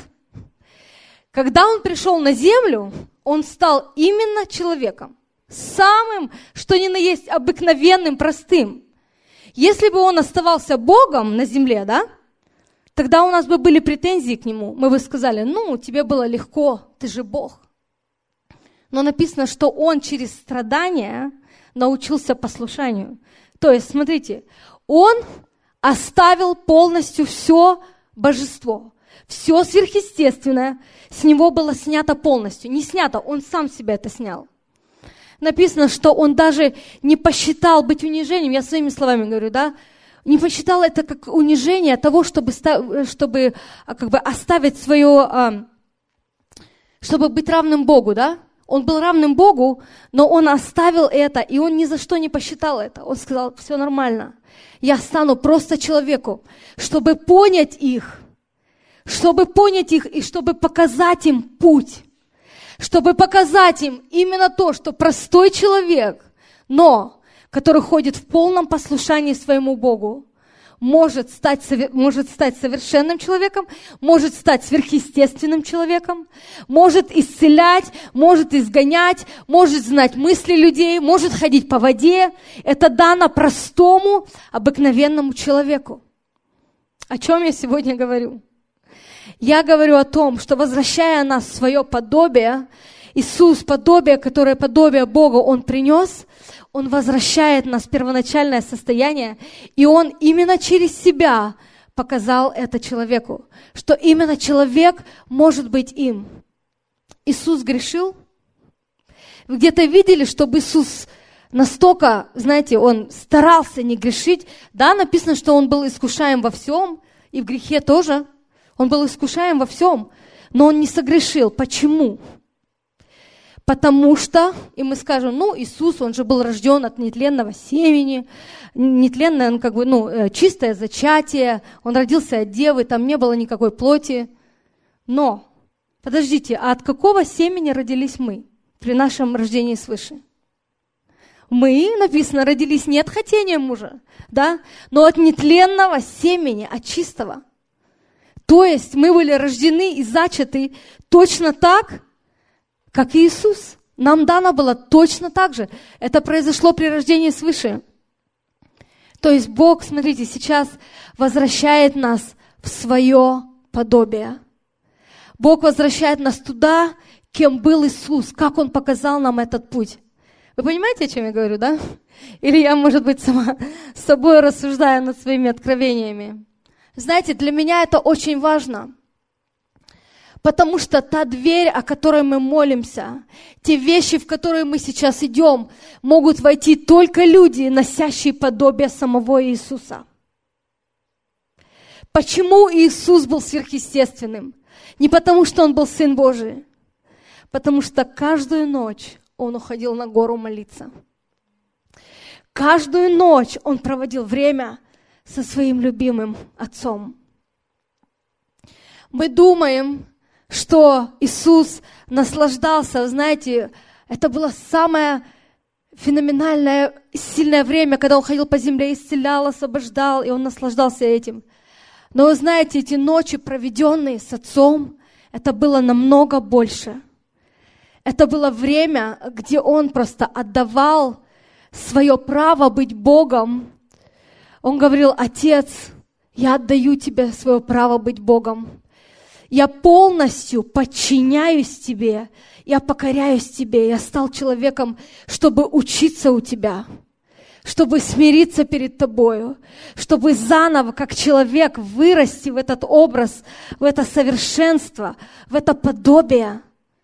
Speaker 1: Когда он пришел на землю, он стал именно человеком. Самым, что ни на есть, обыкновенным, простым. Если бы он оставался Богом на земле, да, тогда у нас бы были претензии к нему. Мы бы сказали, ну, тебе было легко, ты же Бог. Но написано, что он через страдания научился послушанию. То есть, смотрите, он оставил полностью все божество, все сверхъестественное, с него было снято полностью. Не снято, он сам себя это снял. Написано, что он даже не посчитал быть унижением, я своими словами говорю, да, не посчитал это как унижение того, чтобы, чтобы как бы оставить свое, чтобы быть равным Богу, да. Он был равным Богу, но он оставил это, и он ни за что не посчитал это. Он сказал, все нормально, я стану просто человеку, чтобы понять их, чтобы понять их и чтобы показать им путь, чтобы показать им именно то, что простой человек, но который ходит в полном послушании своему Богу, может стать, может стать совершенным человеком, может стать сверхъестественным человеком, может исцелять, может изгонять, может знать мысли людей, может ходить по воде. Это дано простому, обыкновенному человеку. О чем я сегодня говорю? Я говорю о том, что возвращая нас в свое подобие, Иисус, подобие, которое подобие Бога Он принес, Он возвращает нас в первоначальное состояние, и Он именно через себя показал это человеку, что именно человек может быть им. Иисус грешил? Вы где-то видели, чтобы Иисус настолько, знаете, Он старался не грешить? Да, написано, что Он был искушаем во всем, и в грехе тоже. Он был искушаем во всем, но Он не согрешил. Почему? Потому что, и мы скажем, ну, Иисус, Он же был рожден от нетленного семени, нетленное, он как бы, ну, чистое зачатие, Он родился от девы, там не было никакой плоти. Но, подождите, а от какого семени родились мы при нашем рождении свыше? Мы, написано, родились не от хотения мужа, да, но от нетленного семени, от чистого. То есть мы были рождены и зачаты точно так, как и Иисус. Нам дано было точно так же. Это произошло при рождении свыше. То есть Бог, смотрите, сейчас возвращает нас в свое подобие. Бог возвращает нас туда, кем был Иисус, как Он показал нам этот путь. Вы понимаете, о чем я говорю, да? Или я, может быть, сама с собой рассуждаю над своими откровениями. Знаете, для меня это очень важно. Потому что та дверь, о которой мы молимся, те вещи, в которые мы сейчас идем, могут войти только люди, носящие подобие самого Иисуса. Почему Иисус был сверхъестественным? Не потому, что Он был Сын Божий, потому что каждую ночь Он уходил на гору молиться. Каждую ночь Он проводил время со своим любимым Отцом. Мы думаем, что Иисус наслаждался, знаете, это было самое феноменальное, сильное время, когда Он ходил по земле, исцелял, освобождал, и Он наслаждался этим. Но вы знаете, эти ночи, проведенные с Отцом, это было намного больше. Это было время, где Он просто отдавал свое право быть Богом. Он говорил: Отец, я отдаю тебе свое право быть Богом. Я полностью подчиняюсь тебе, я покоряюсь тебе, я стал человеком, чтобы учиться у тебя, чтобы смириться перед тобою, чтобы заново, как человек, вырасти в этот образ, в это совершенство, в это подобие.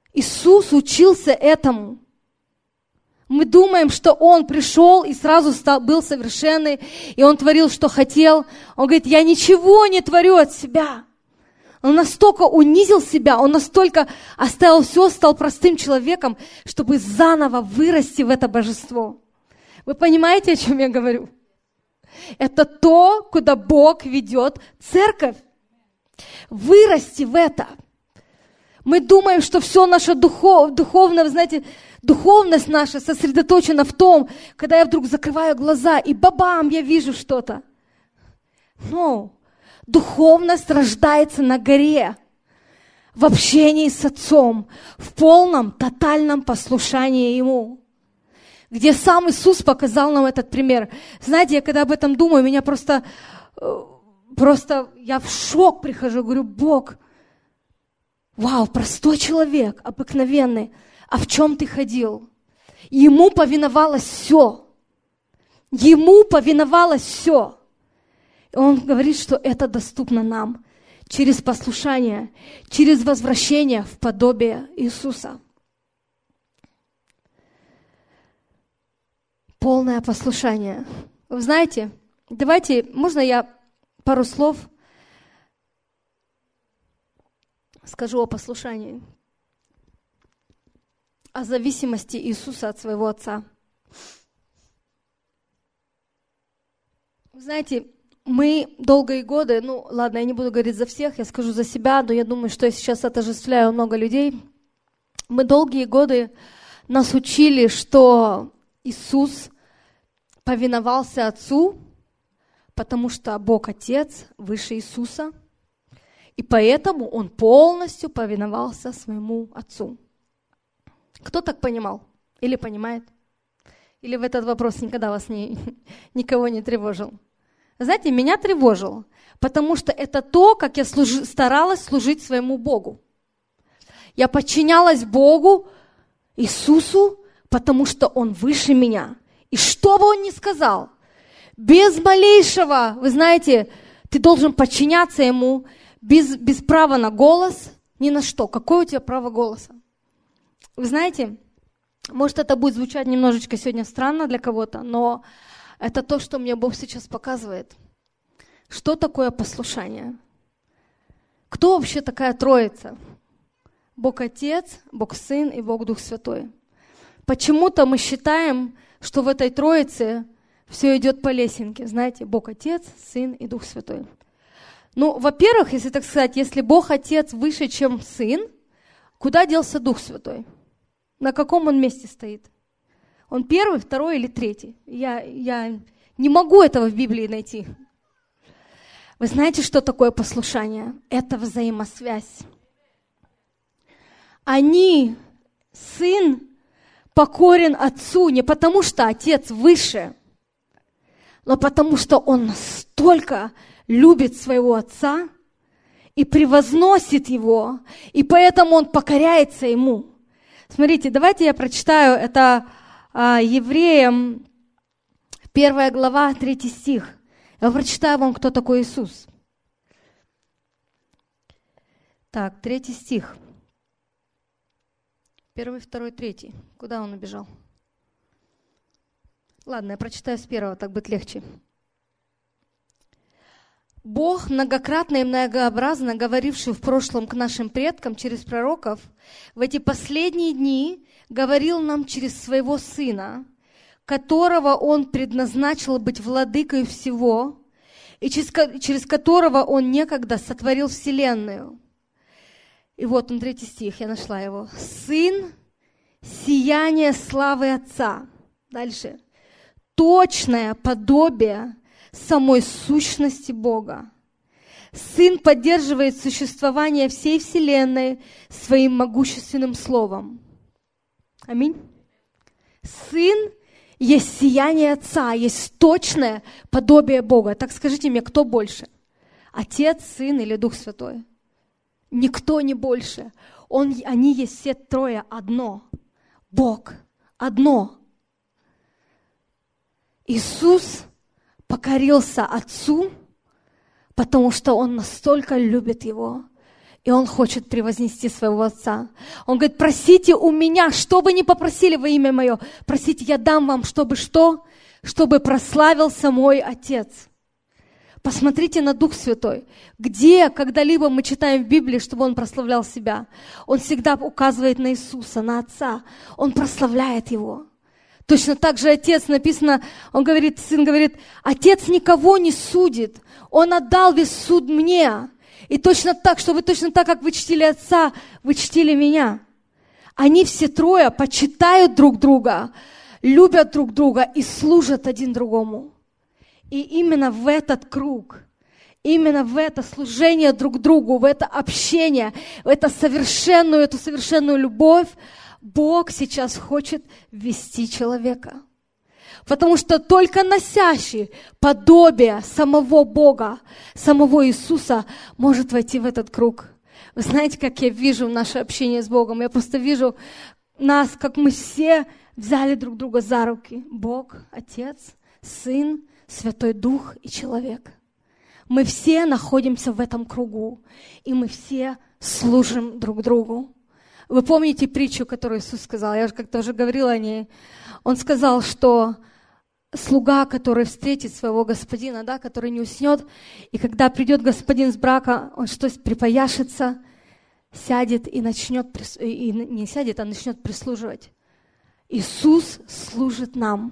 Speaker 1: Иисус учился этому. Мы думаем, что Он пришел и сразу стал, был совершенный, и Он творил, что хотел. Он говорит, я ничего не творю от себя. Он настолько унизил себя, Он настолько оставил все, стал простым человеком, чтобы заново вырасти в это божество. Вы понимаете, о чем я говорю? Это то, куда Бог ведет церковь. Вырасти в это. Мы думаем, что все наше духов, духовное, знаете, духовность наша сосредоточена в том, когда я вдруг закрываю глаза, и бабам, я вижу что-то. Но духовность рождается на горе, в общении с Отцом, в полном, тотальном послушании Ему. Где сам Иисус показал нам этот пример. Знаете, я когда об этом думаю, меня просто, просто я в шок прихожу, говорю, Бог, вау, простой человек, обыкновенный, а в чем ты ходил? Ему повиновалось все. Ему повиновалось все. И он говорит, что это доступно нам через послушание, через возвращение в подобие Иисуса. Полное послушание. Вы знаете, давайте, можно я пару слов скажу о послушании, о зависимости Иисуса от своего Отца. Вы знаете, мы долгие годы, ну ладно, я не буду говорить за всех, я скажу за себя, но я думаю, что я сейчас отождествляю много людей. Мы долгие годы нас учили, что Иисус повиновался Отцу, потому что Бог Отец выше Иисуса, и поэтому Он полностью повиновался своему Отцу. Кто так понимал? Или понимает? Или в этот вопрос никогда вас не, никого не тревожил? Знаете, меня тревожил, потому что это то, как я служи, старалась служить своему Богу. Я подчинялась Богу, Иисусу, потому что Он выше меня. И что бы Он ни сказал, без малейшего, вы знаете, ты должен подчиняться Ему, без, без права на голос, ни на что. Какое у тебя право голоса? Вы знаете, может, это будет звучать немножечко сегодня странно для кого-то, но это то, что мне Бог сейчас показывает. Что такое послушание? Кто вообще такая Троица? Бог Отец, Бог Сын и Бог Дух Святой. Почему-то мы считаем, что в этой Троице все идет по лесенке. Знаете, Бог Отец, Сын и Дух Святой. Ну, во-первых, если так сказать, если Бог Отец выше, чем Сын, куда делся Дух Святой? На каком Он месте стоит? Он первый, второй или третий? Я, я не могу этого в Библии найти. Вы знаете, что такое послушание? Это взаимосвязь. Они, Сын, покорен Отцу не потому, что Отец выше, но потому, что Он настолько любит своего Отца и превозносит Его, и поэтому Он покоряется Ему. Смотрите, давайте я прочитаю, это а, Евреям, первая глава, третий стих. Я прочитаю вам, кто такой Иисус. Так, третий стих. Первый, второй, третий. Куда он убежал? Ладно, я прочитаю с первого, так будет легче. Бог, многократно и многообразно говоривший в прошлом к нашим предкам через пророков, в эти последние дни говорил нам через своего Сына, которого Он предназначил быть владыкой всего, и через, через которого Он некогда сотворил вселенную. И вот он, третий стих, я нашла его. Сын, сияние славы Отца. Дальше. Точное подобие самой сущности Бога. Сын поддерживает существование всей вселенной своим могущественным словом. Аминь. Сын есть сияние Отца, есть точное подобие Бога. Так скажите мне, кто больше? Отец, Сын или Дух Святой? Никто не больше. Он, они есть все трое одно. Бог одно. Иисус покорился Отцу, потому что Он настолько любит Его. И Он хочет превознести своего Отца. Он говорит, просите у меня, что бы ни попросили во имя Мое, просите, я дам вам, чтобы что? Чтобы прославился мой Отец. Посмотрите на Дух Святой. Где когда-либо мы читаем в Библии, чтобы Он прославлял себя? Он всегда указывает на Иисуса, на Отца. Он прославляет Его. Точно так же Отец, написано, Он говорит, Сын говорит, Отец никого не судит. Он отдал весь суд мне. И точно так, что вы точно так, как вы чтили Отца, вы чтили меня. Они все трое почитают друг друга, любят друг друга и служат один другому. И именно в этот круг, именно в это служение друг другу, в это общение, в это совершенную, эту совершенную любовь Бог сейчас хочет ввести человека. Потому что только носящий подобие самого Бога, самого Иисуса может войти в этот круг. Вы знаете, как я вижу наше общение с Богом? Я просто вижу нас, как мы все взяли друг друга за руки. Бог, Отец, Сын, Святой Дух и человек. Мы все находимся в этом кругу, и мы все служим друг другу. Вы помните притчу, которую Иисус сказал? Я же как-то уже говорила о ней. Он сказал, что слуга, который встретит своего господина, да, который не уснет, и когда придет господин с брака, он что-то припояшется, сядет и начнет, и не сядет, а начнет прислуживать. Иисус служит нам.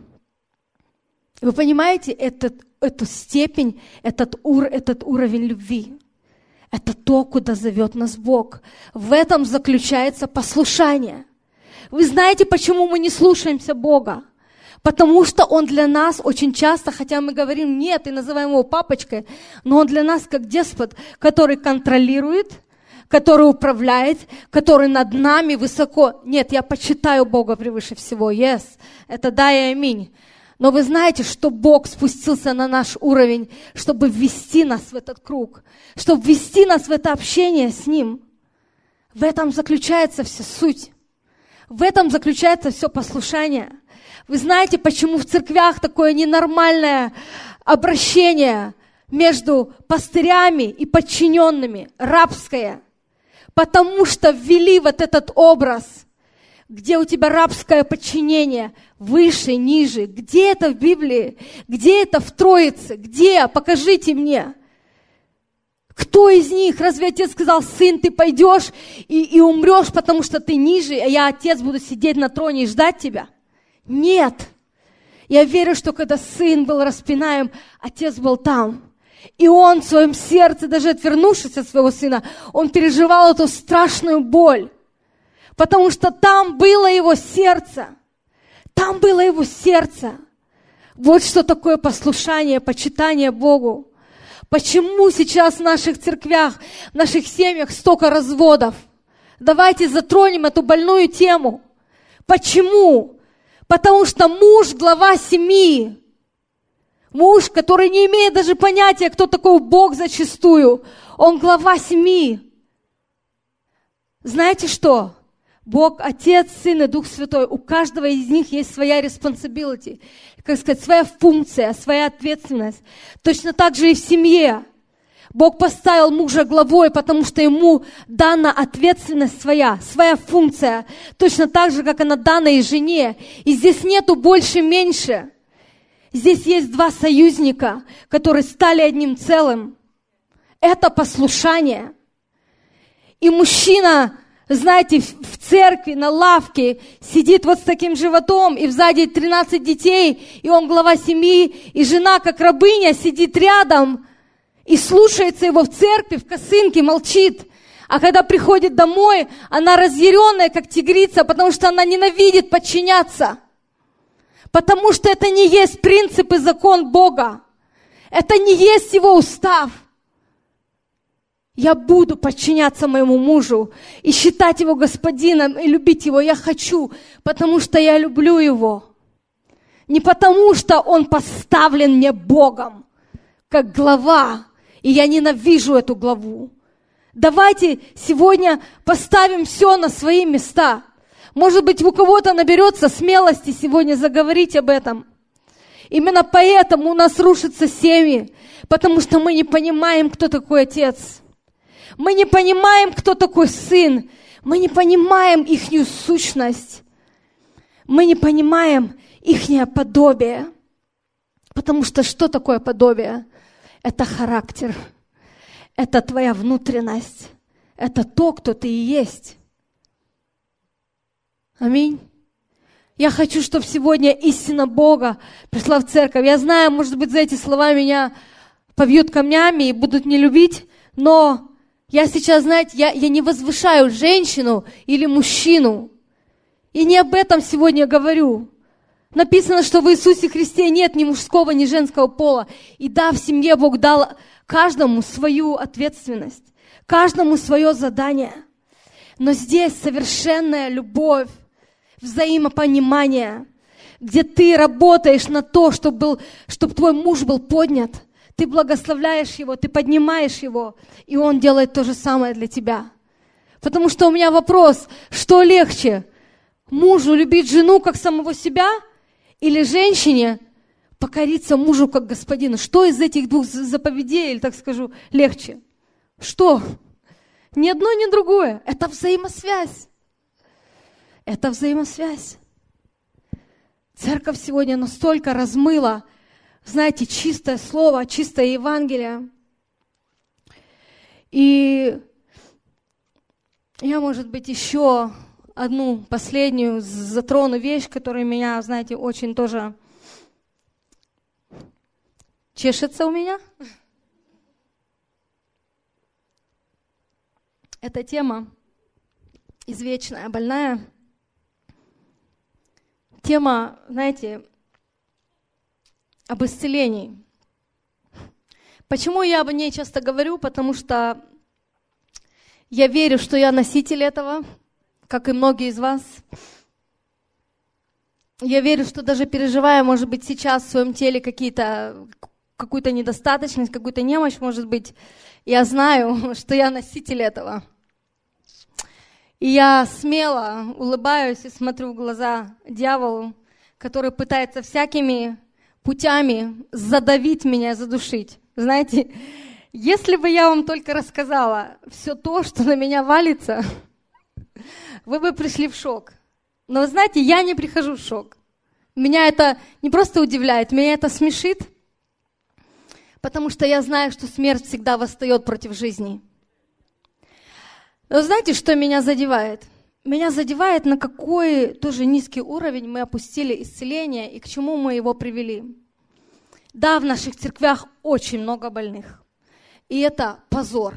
Speaker 1: Вы понимаете этот, эту степень, этот, ур, этот уровень любви? Это то, куда зовет нас Бог. В этом заключается послушание. Вы знаете, почему мы не слушаемся Бога? Потому что Он для нас очень часто, хотя мы говорим нет и называем Его папочкой, но Он для нас как деспот, который контролирует, который управляет, который над нами высоко. Нет, я почитаю Бога превыше всего. Yes, это да и аминь. Но вы знаете, что Бог спустился на наш уровень, чтобы ввести нас в этот круг, чтобы ввести нас в это общение с Ним. В этом заключается вся суть. В этом заключается все послушание. Вы знаете, почему в церквях такое ненормальное обращение между пастырями и подчиненными, рабское? Потому что ввели вот этот образ, где у тебя рабское подчинение, выше, ниже. Где это в Библии? Где это в Троице? Где? Покажите мне. Кто из них? Разве Отец сказал, сын, ты пойдешь и, и умрешь, потому что ты ниже, а я, Отец, буду сидеть на троне и ждать тебя? Нет. Я верю, что когда сын был распинаем, Отец был там. И он в своем сердце, даже отвернувшись от своего сына, он переживал эту страшную боль. Потому что там было его сердце. Там было его сердце. Вот что такое послушание, почитание Богу. Почему сейчас в наших церквях, в наших семьях столько разводов? Давайте затронем эту больную тему. Почему? Потому что муж, глава семьи, муж, который не имеет даже понятия, кто такой Бог зачастую, он глава семьи. Знаете что? Бог, Отец, Сын и Дух Святой, у каждого из них есть своя responsibility, как сказать, своя функция, своя ответственность. Точно так же и в семье. Бог поставил мужа главой, потому что ему дана ответственность своя, своя функция, точно так же, как она дана и жене. И здесь нету больше-меньше. Здесь есть два союзника, которые стали одним целым. Это послушание. И мужчина, знаете, в церкви, на лавке сидит вот с таким животом, и сзади тринадцать детей, и он глава семьи, и жена, как рабыня, сидит рядом и слушается его в церкви, в косынке, молчит. А когда приходит домой, она разъяренная, как тигрица, потому что она ненавидит подчиняться. Потому что это не есть принцип и закон Бога. Это не есть Его устав. Я буду подчиняться моему мужу и считать его господином, и любить его. Я хочу, потому что я люблю его. Не потому что он поставлен мне Богом, как глава, и я ненавижу эту главу. Давайте сегодня поставим все на свои места. Может быть, у кого-то наберется смелости сегодня заговорить об этом. Именно поэтому у нас рушатся семьи, потому что мы не понимаем, кто такой Отец. Мы не понимаем, кто такой сын. Мы не понимаем ихнюю сущность. Мы не понимаем ихнее подобие. Потому что что такое подобие? Это характер. Это твоя внутренность. Это то, кто ты и есть. Аминь. Я хочу, чтобы сегодня истина Бога пришла в церковь. Я знаю, может быть, за эти слова меня побьют камнями и будут не любить, но я сейчас, знаете, я, я не возвышаю женщину или мужчину. И не об этом сегодня говорю. Написано, что в Иисусе Христе нет ни мужского, ни женского пола. И да, в семье Бог дал каждому свою ответственность, каждому свое задание. Но здесь совершенная любовь, взаимопонимание, где ты работаешь на то, чтобы, был, чтобы твой муж был поднят. Ты благословляешь его, ты поднимаешь его, и он делает то же самое для тебя. Потому что у меня вопрос, что легче, мужу любить жену как самого себя или женщине покориться мужу как господину? Что из этих двух заповедей, или так скажу, легче? Что? Ни одно, ни другое. Это взаимосвязь. Это взаимосвязь. Церковь сегодня настолько размыла, знаете, чистое слово, чистое Евангелие. И я, может быть, еще одну последнюю затрону вещь, которая меня, знаете, очень тоже чешется у меня. Эта тема извечная, больная. Тема, знаете, об исцелении. Почему я об ней часто говорю? Потому что я верю, что я носитель этого, как и многие из вас. Я верю, что даже переживая, может быть, сейчас в своем теле какие-то, какую-то недостаточность, какую-то немощь, может быть, я знаю, что я носитель этого. И я смело улыбаюсь и смотрю в глаза дьяволу, который пытается всякими путями задавить меня, задушить. Знаете, если бы я вам только рассказала все то, что на меня валится, вы бы пришли в шок. Но вы знаете, я не прихожу в шок. Меня это не просто удивляет, меня это смешит, потому что я знаю, что смерть всегда восстает против жизни. Но знаете, что меня задевает? Меня задевает, на какой тоже низкий уровень мы опустили исцеление и к чему мы его привели. Да, в наших церквях очень много больных. И это позор.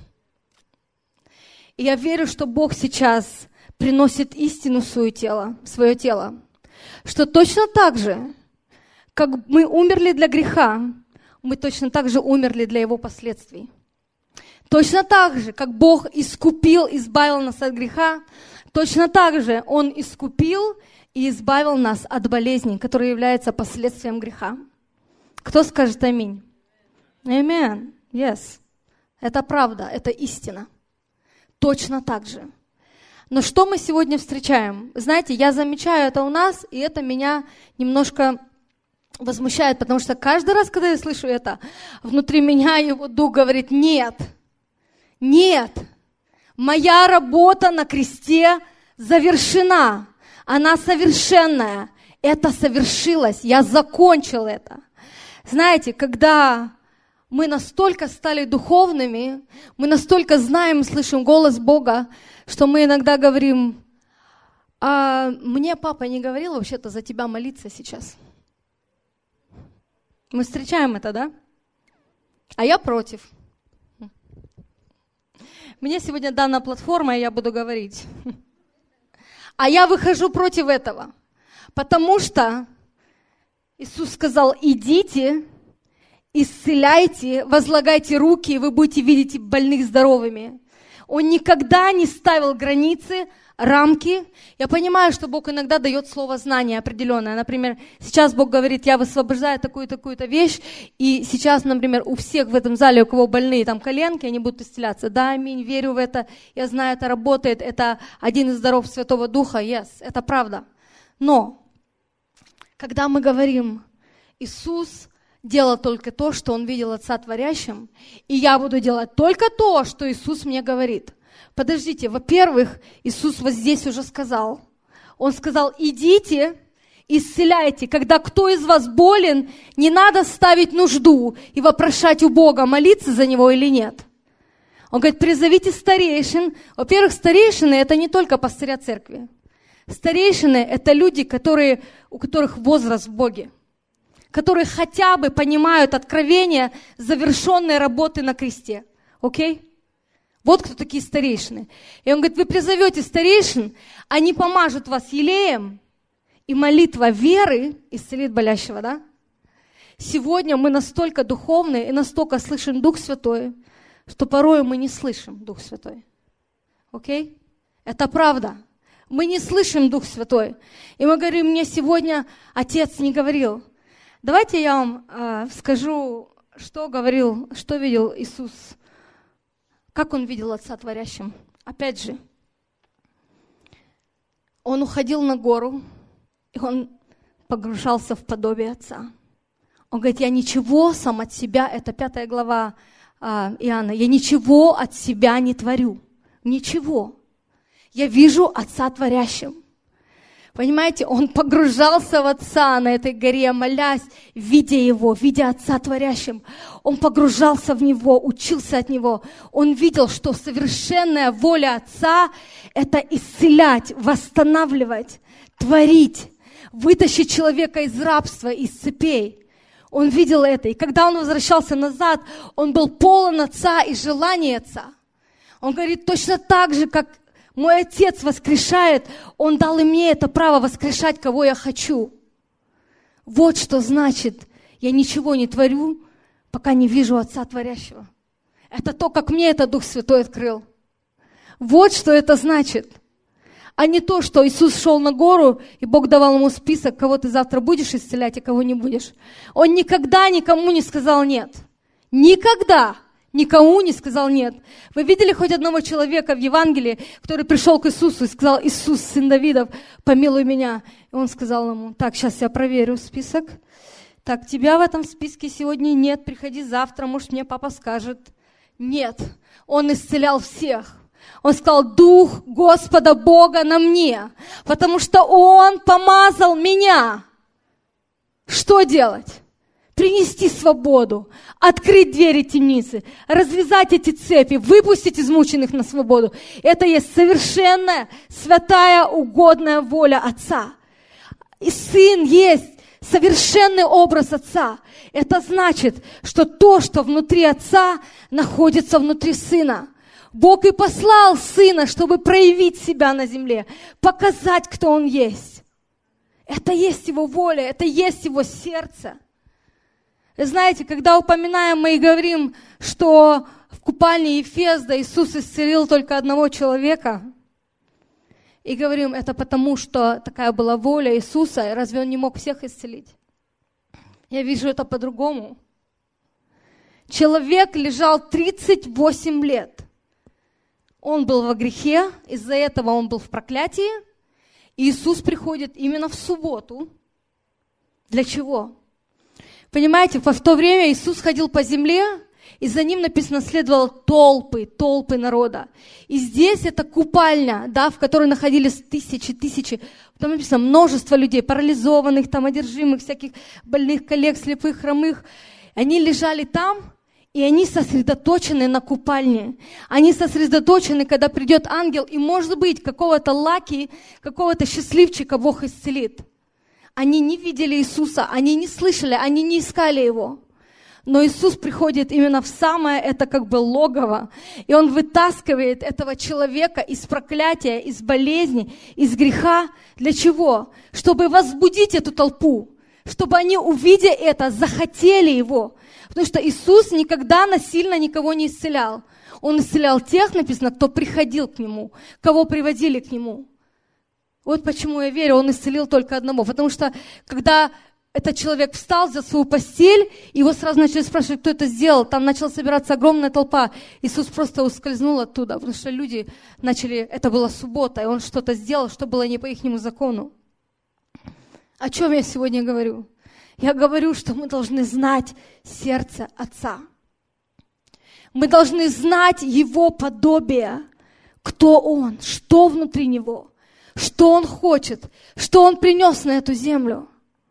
Speaker 1: И я верю, что Бог сейчас приносит истину в свое тело, в свое тело. Что точно так же, как мы умерли для греха, мы точно так же умерли для его последствий. Точно так же, как Бог искупил, избавил нас от греха, точно так же Он искупил и избавил нас от болезней, которые являются последствием греха. Кто скажет аминь? Amen. Yes. Это правда, это истина. Точно так же. Но что мы сегодня встречаем? Знаете, я замечаю это у нас, и это меня немножко возмущает, потому что каждый раз, когда я слышу это, внутри меня его дух говорит: нет, нет, моя работа на кресте завершена, она совершенная, это совершилось, я закончил это. Знаете, когда мы настолько стали духовными, мы настолько знаем и слышим голос Бога, что мы иногда говорим: а мне папа не говорил вообще-то за тебя молиться сейчас. Мы встречаем это, да? А я против. Мне сегодня дана платформа, и я буду говорить. А я выхожу против этого, потому что Иисус сказал: идите, исцеляйте, возлагайте руки, и вы будете видеть больных здоровыми. Он никогда не ставил границы, рамки. Я понимаю, что Бог иногда дает слово знание определенное. Например, сейчас Бог говорит: я высвобождаю такую-такую-то вещь, и сейчас, например, у всех в этом зале, у кого больные там коленки, они будут исцеляться. Да, аминь, верю в это, я знаю, это работает, это один из даров Святого Духа, yes, это правда. Но, когда мы говорим: Иисус делал только то, что он видел Отца творящим, и я буду делать только то, что Иисус мне говорит. Подождите, во-первых, Иисус вот здесь уже сказал. Он сказал, идите, исцеляйте. Когда кто из вас болен, не надо ставить нужду и вопрошать у Бога, молиться за него или нет. Он говорит, призовите старейшин. Во-первых, старейшины – это не только пастыря церкви. Старейшины – это люди, которые, у которых возраст в Боге, которые хотя бы понимают откровение завершенной работы на кресте. Окей? Вот кто такие старейшины. И он говорит, вы призовете старейшин, они помажут вас елеем, и молитва веры исцелит болящего, да? Сегодня мы настолько духовны и настолько слышим Дух Святой, что порой мы не слышим Дух Святой. Окей? Это правда. Мы не слышим Дух Святой. И мы говорим, мне сегодня Отец не говорил. Давайте я вам э, скажу, что говорил, что видел Иисус, как Он видел Отца творящим. Опять же, Он уходил на гору, и Он погружался в подобие Отца. Он говорит, я ничего сам от себя, это пятая глава э, Иоанна, я ничего от себя не творю. Ничего. Я вижу Отца творящим. Понимаете, Он погружался в Отца на этой горе, молясь, видя Его, видя Отца творящим. Он погружался в Него, учился от Него. Он видел, что совершенная воля Отца – это исцелять, восстанавливать, творить, вытащить человека из рабства, из цепей. Он видел это. И когда он возвращался назад, он был полон Отца и желания Отца. Он говорит, точно так же, как мой Отец воскрешает, Он дал и мне это право воскрешать, кого я хочу. Вот что значит, я ничего не творю, пока не вижу Отца творящего. Это то, как мне это Дух Святой открыл. Вот что это значит. А не то, что Иисус шел на гору, и Бог давал ему список, кого ты завтра будешь исцелять, а кого не будешь. Он никогда никому не сказал нет. Никогда. Никому не сказал нет. Вы видели хоть одного человека в Евангелии, который пришел к Иисусу и сказал, Иисус, сын Давидов, помилуй меня. И он сказал ему, так, сейчас я проверю список. Так, тебя в этом списке сегодня нет, приходи завтра, может, мне папа скажет. Нет, он исцелял всех. Он сказал, Дух Господа Бога на мне, потому что Он помазал меня. Что делать? Принести свободу, открыть двери темницы, развязать эти цепи, выпустить измученных на свободу. Это есть совершенная, святая, угодная воля Отца. И Сын есть совершенный образ Отца. Это значит, что то, что внутри Отца, находится внутри Сына. Бог и послал Сына, чтобы проявить себя на земле, показать, кто Он есть. Это есть Его воля, это есть Его сердце. Знаете, когда упоминаем мы и говорим, что в купальне Ефезда Иисус исцелил только одного человека, и говорим, это потому, что такая была воля Иисуса, и разве Он не мог всех исцелить? Я вижу это по-другому. Человек лежал тридцать восемь лет. Он был во грехе, из-за этого он был в проклятии. И Иисус приходит именно в субботу. Для чего? Понимаете, в то время Иисус ходил по земле, и за Ним, написано, следовало толпы, толпы народа. И здесь это купальня, да, в которой находились тысячи, тысячи, там написано множество людей, парализованных, там, одержимых, всяких больных, коллег, слепых, хромых. Они лежали там, и они сосредоточены на купальне. Они сосредоточены, когда придет ангел, и, может быть, какого-то лаки, какого-то счастливчика Бог исцелит. Они не видели Иисуса, они не слышали, они не искали Его. Но Иисус приходит именно в самое это как бы логово, и Он вытаскивает этого человека из проклятия, из болезни, из греха. Для чего? Чтобы возбудить эту толпу, чтобы они, увидя это, захотели Его. Потому что Иисус никогда насильно никого не исцелял. Он исцелял тех, написано, кто приходил к Нему, кого приводили к Нему. Вот почему я верю, Он исцелил только одного. Потому что, когда этот человек встал за свою постель, его сразу начали спрашивать, кто это сделал. Там начала собираться огромная толпа. Иисус просто ускользнул оттуда, потому что люди начали, это была суббота, и Он что-то сделал, что было не по ихнему закону. О чем я сегодня говорю? Я говорю, что мы должны знать сердце Отца. Мы должны знать Его подобие, кто Он, что внутри Него, что Он хочет, что Он принес на эту землю.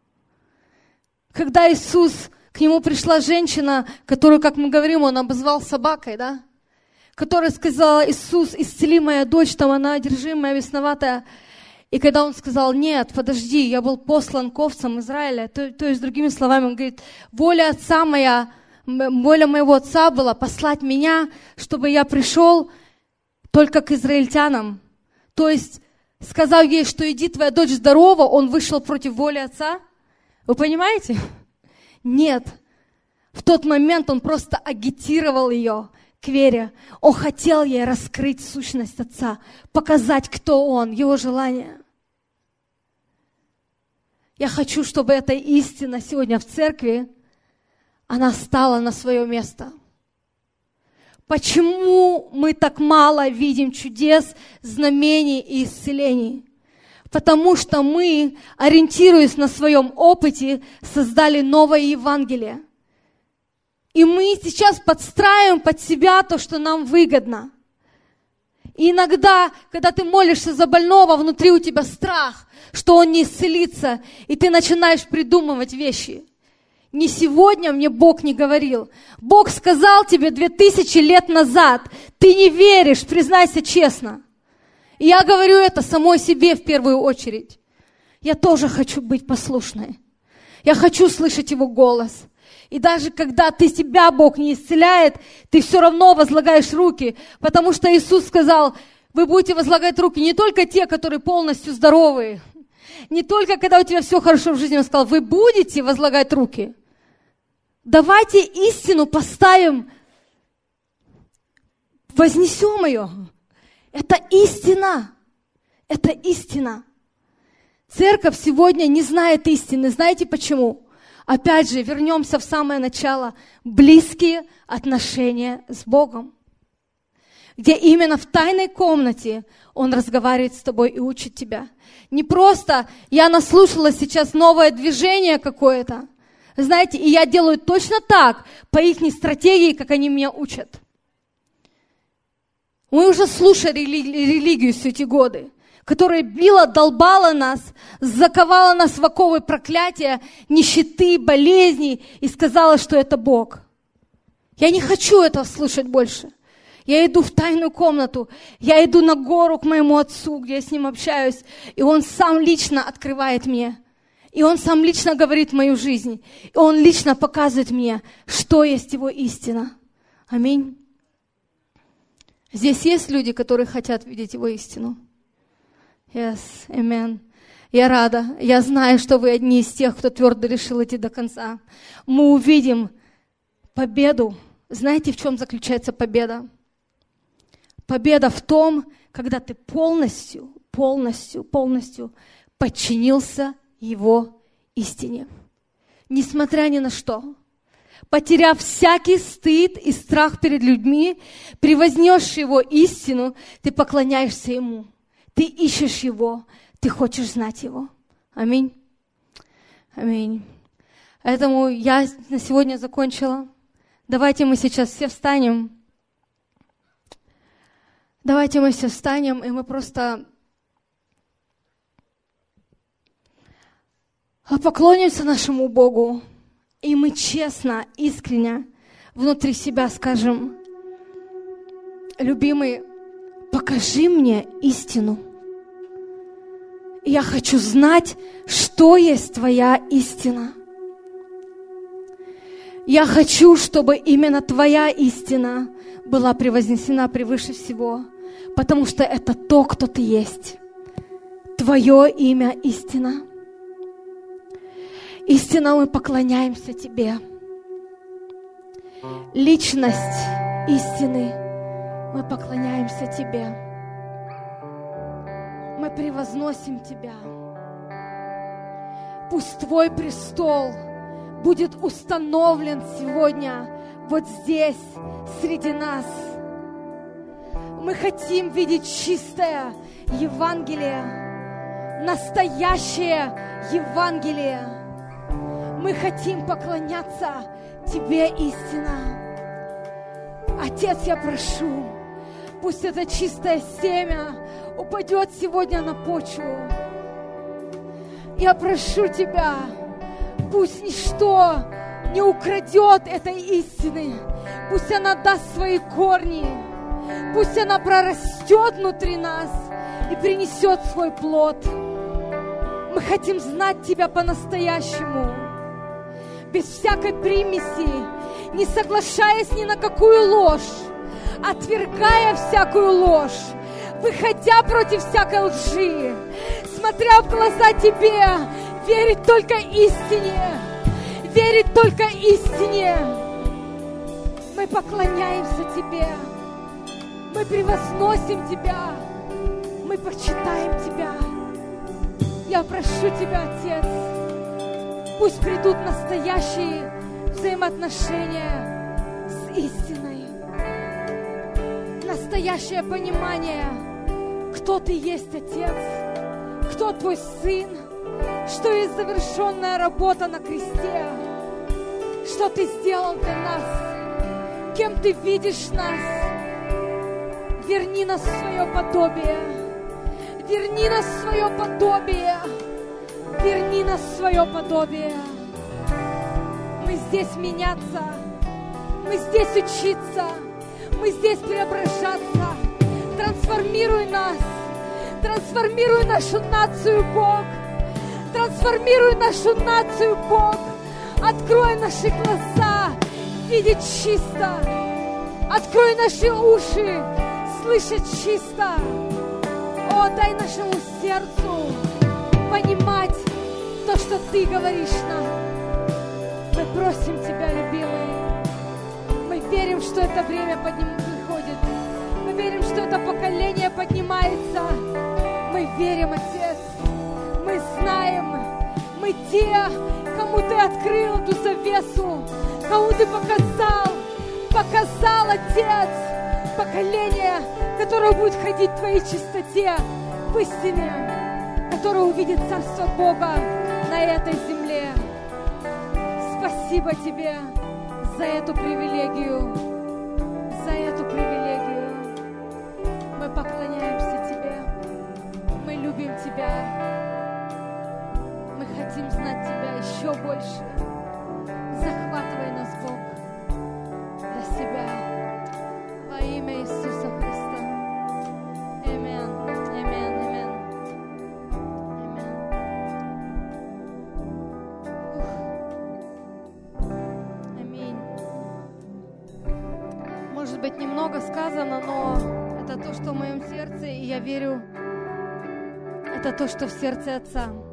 Speaker 1: Когда Иисус, к Нему пришла женщина, которую, как мы говорим, Он обозвал собакой, да? Которая сказала: Иисус, исцели моя дочь, там она одержимая, бесноватая. И когда Он сказал: нет, подожди, я был послан к овцам Израиля, то, то есть, другими словами, Он говорит: воля Отца моя, воля моего Отца была послать меня, чтобы я пришел только к израильтянам. То есть, сказав ей, что иди, твоя дочь здорова, Он вышел против воли Отца. Вы понимаете? Нет. В тот момент Он просто агитировал ее к вере. Он хотел ей раскрыть сущность Отца, показать, кто Он, Его желание. Я хочу, чтобы эта истина сегодня в церкви, она стала на свое место. Почему мы так мало видим чудес, знамений и исцелений? Потому что мы, ориентируясь на своем опыте, создали новое Евангелие. И мы сейчас подстраиваем под себя то, что нам выгодно. И иногда, когда ты молишься за больного, внутри у тебя страх, что он не исцелится, и ты начинаешь придумывать вещи. Не сегодня мне Бог не говорил. Бог сказал тебе две тысячи лет назад. Ты не веришь, признайся честно. И я говорю это самой себе в первую очередь. Я тоже хочу быть послушной. Я хочу слышать Его голос. И даже когда ты себя Бог не исцеляет, ты все равно возлагаешь руки. Потому что Иисус сказал: вы будете возлагать руки не только те, которые полностью здоровые. Не только когда у тебя все хорошо в жизни. Он сказал: вы будете возлагать руки. Давайте истину поставим, вознесем ее. Это истина. Это истина. Церковь сегодня не знает истины. Знаете почему? Опять же, вернемся в самое начало. Близкие отношения с Богом. Где именно в тайной комнате Он разговаривает с тобой и учит тебя. Не просто я наслушалась сейчас новое движение какое-то. Знаете, и я делаю точно так, по их стратегии, как они меня учат. Мы уже слушали религию все эти годы, которая била, долбала нас, заковала нас в оковы проклятия, нищеты, болезней и сказала, что это Бог. Я не хочу этого слышать больше. Я иду в тайную комнату, я иду на гору к моему отцу, где я с ним общаюсь, и он сам лично открывает мне. И он сам лично говорит в мою жизнь. И он лично показывает мне, что есть его истина. Аминь. Здесь есть люди, которые хотят видеть его истину. Yes, amen. Я рада. Я знаю, что вы одни из тех, кто твердо решил идти до конца. Мы увидим победу. Знаете, в чем заключается победа? Победа в том, когда ты полностью, полностью, полностью подчинился Его истине. Несмотря ни на что. Потеряв всякий стыд и страх перед людьми, превознесши Его истину, ты поклоняешься Ему. Ты ищешь Его, ты хочешь знать Его. Аминь. Аминь. Поэтому я на сегодня закончила. Давайте мы сейчас все встанем. Давайте мы все встанем, и мы просто поклонимся нашему Богу. И мы честно, искренне внутри себя скажем: любимый, покажи мне истину. Я хочу знать, что есть Твоя истина. Я хочу, чтобы именно Твоя истина была превознесена превыше всего, потому что это то, кто Ты есть. Твое имя истина. Истина, мы поклоняемся Тебе. Личность истины, мы поклоняемся Тебе. Мы превозносим Тебя. Пусть Твой престол будет установлен сегодня вот здесь, среди нас. Мы хотим видеть чистое Евангелие, настоящее Евангелие. Мы хотим поклоняться Тебе, истина. Отец, я прошу, пусть это чистое семя упадет сегодня на почву. Я прошу Тебя, пусть ничто не украдет этой истины. Пусть она даст свои корни. Пусть она прорастет внутри нас и принесет свой плод. Мы хотим знать Тебя по-настоящему, без всякой примеси, не соглашаясь ни на какую ложь, отвергая всякую ложь, выходя против всякой лжи, смотря в глаза Тебе, верить только истине, верить только истине. Мы поклоняемся Тебе, мы превозносим Тебя, мы почитаем Тебя. Я прошу Тебя, Отец, пусть придут настоящие взаимоотношения с истиной, настоящее понимание, кто Ты есть, Отец, кто Твой Сын, что есть завершенная работа на кресте, что Ты сделал для нас, кем Ты видишь нас. Верни нас в свое подобие, верни нас в свое подобие, верни нас в свое подобие. Мы здесь меняться, мы здесь учиться, мы здесь преображаться. Трансформируй нас, трансформируй нашу нацию, Бог, трансформируй нашу нацию, Бог. Открой наши глаза, видеть чисто, открой наши уши, слышать чисто. О, дай нашему сердцу понимать то, что Ты говоришь нам. Мы просим Тебя, любимый. Мы верим, что это время подним... приходит. Мы верим, что это поколение поднимается. Мы верим, Отец. Мы знаем, мы те, кому Ты открыл эту завесу, кому Ты показал, показал, Отец, поколение, которое будет ходить в Твоей чистоте, в истине, которое увидит Царство Бога на этой земле. Спасибо Тебе за эту привилегию, за эту привилегию. Мы поклоняемся Тебе, мы любим Тебя, мы хотим знать Тебя еще больше. Захватывай нас, Бог, для себя. Во имя Иисуса Христа. Аминь. Аминь. Аминь. Аминь. Аминь. Может быть, немного сказано, но это то, что в моем сердце, и я верю, это то, что в сердце Отца.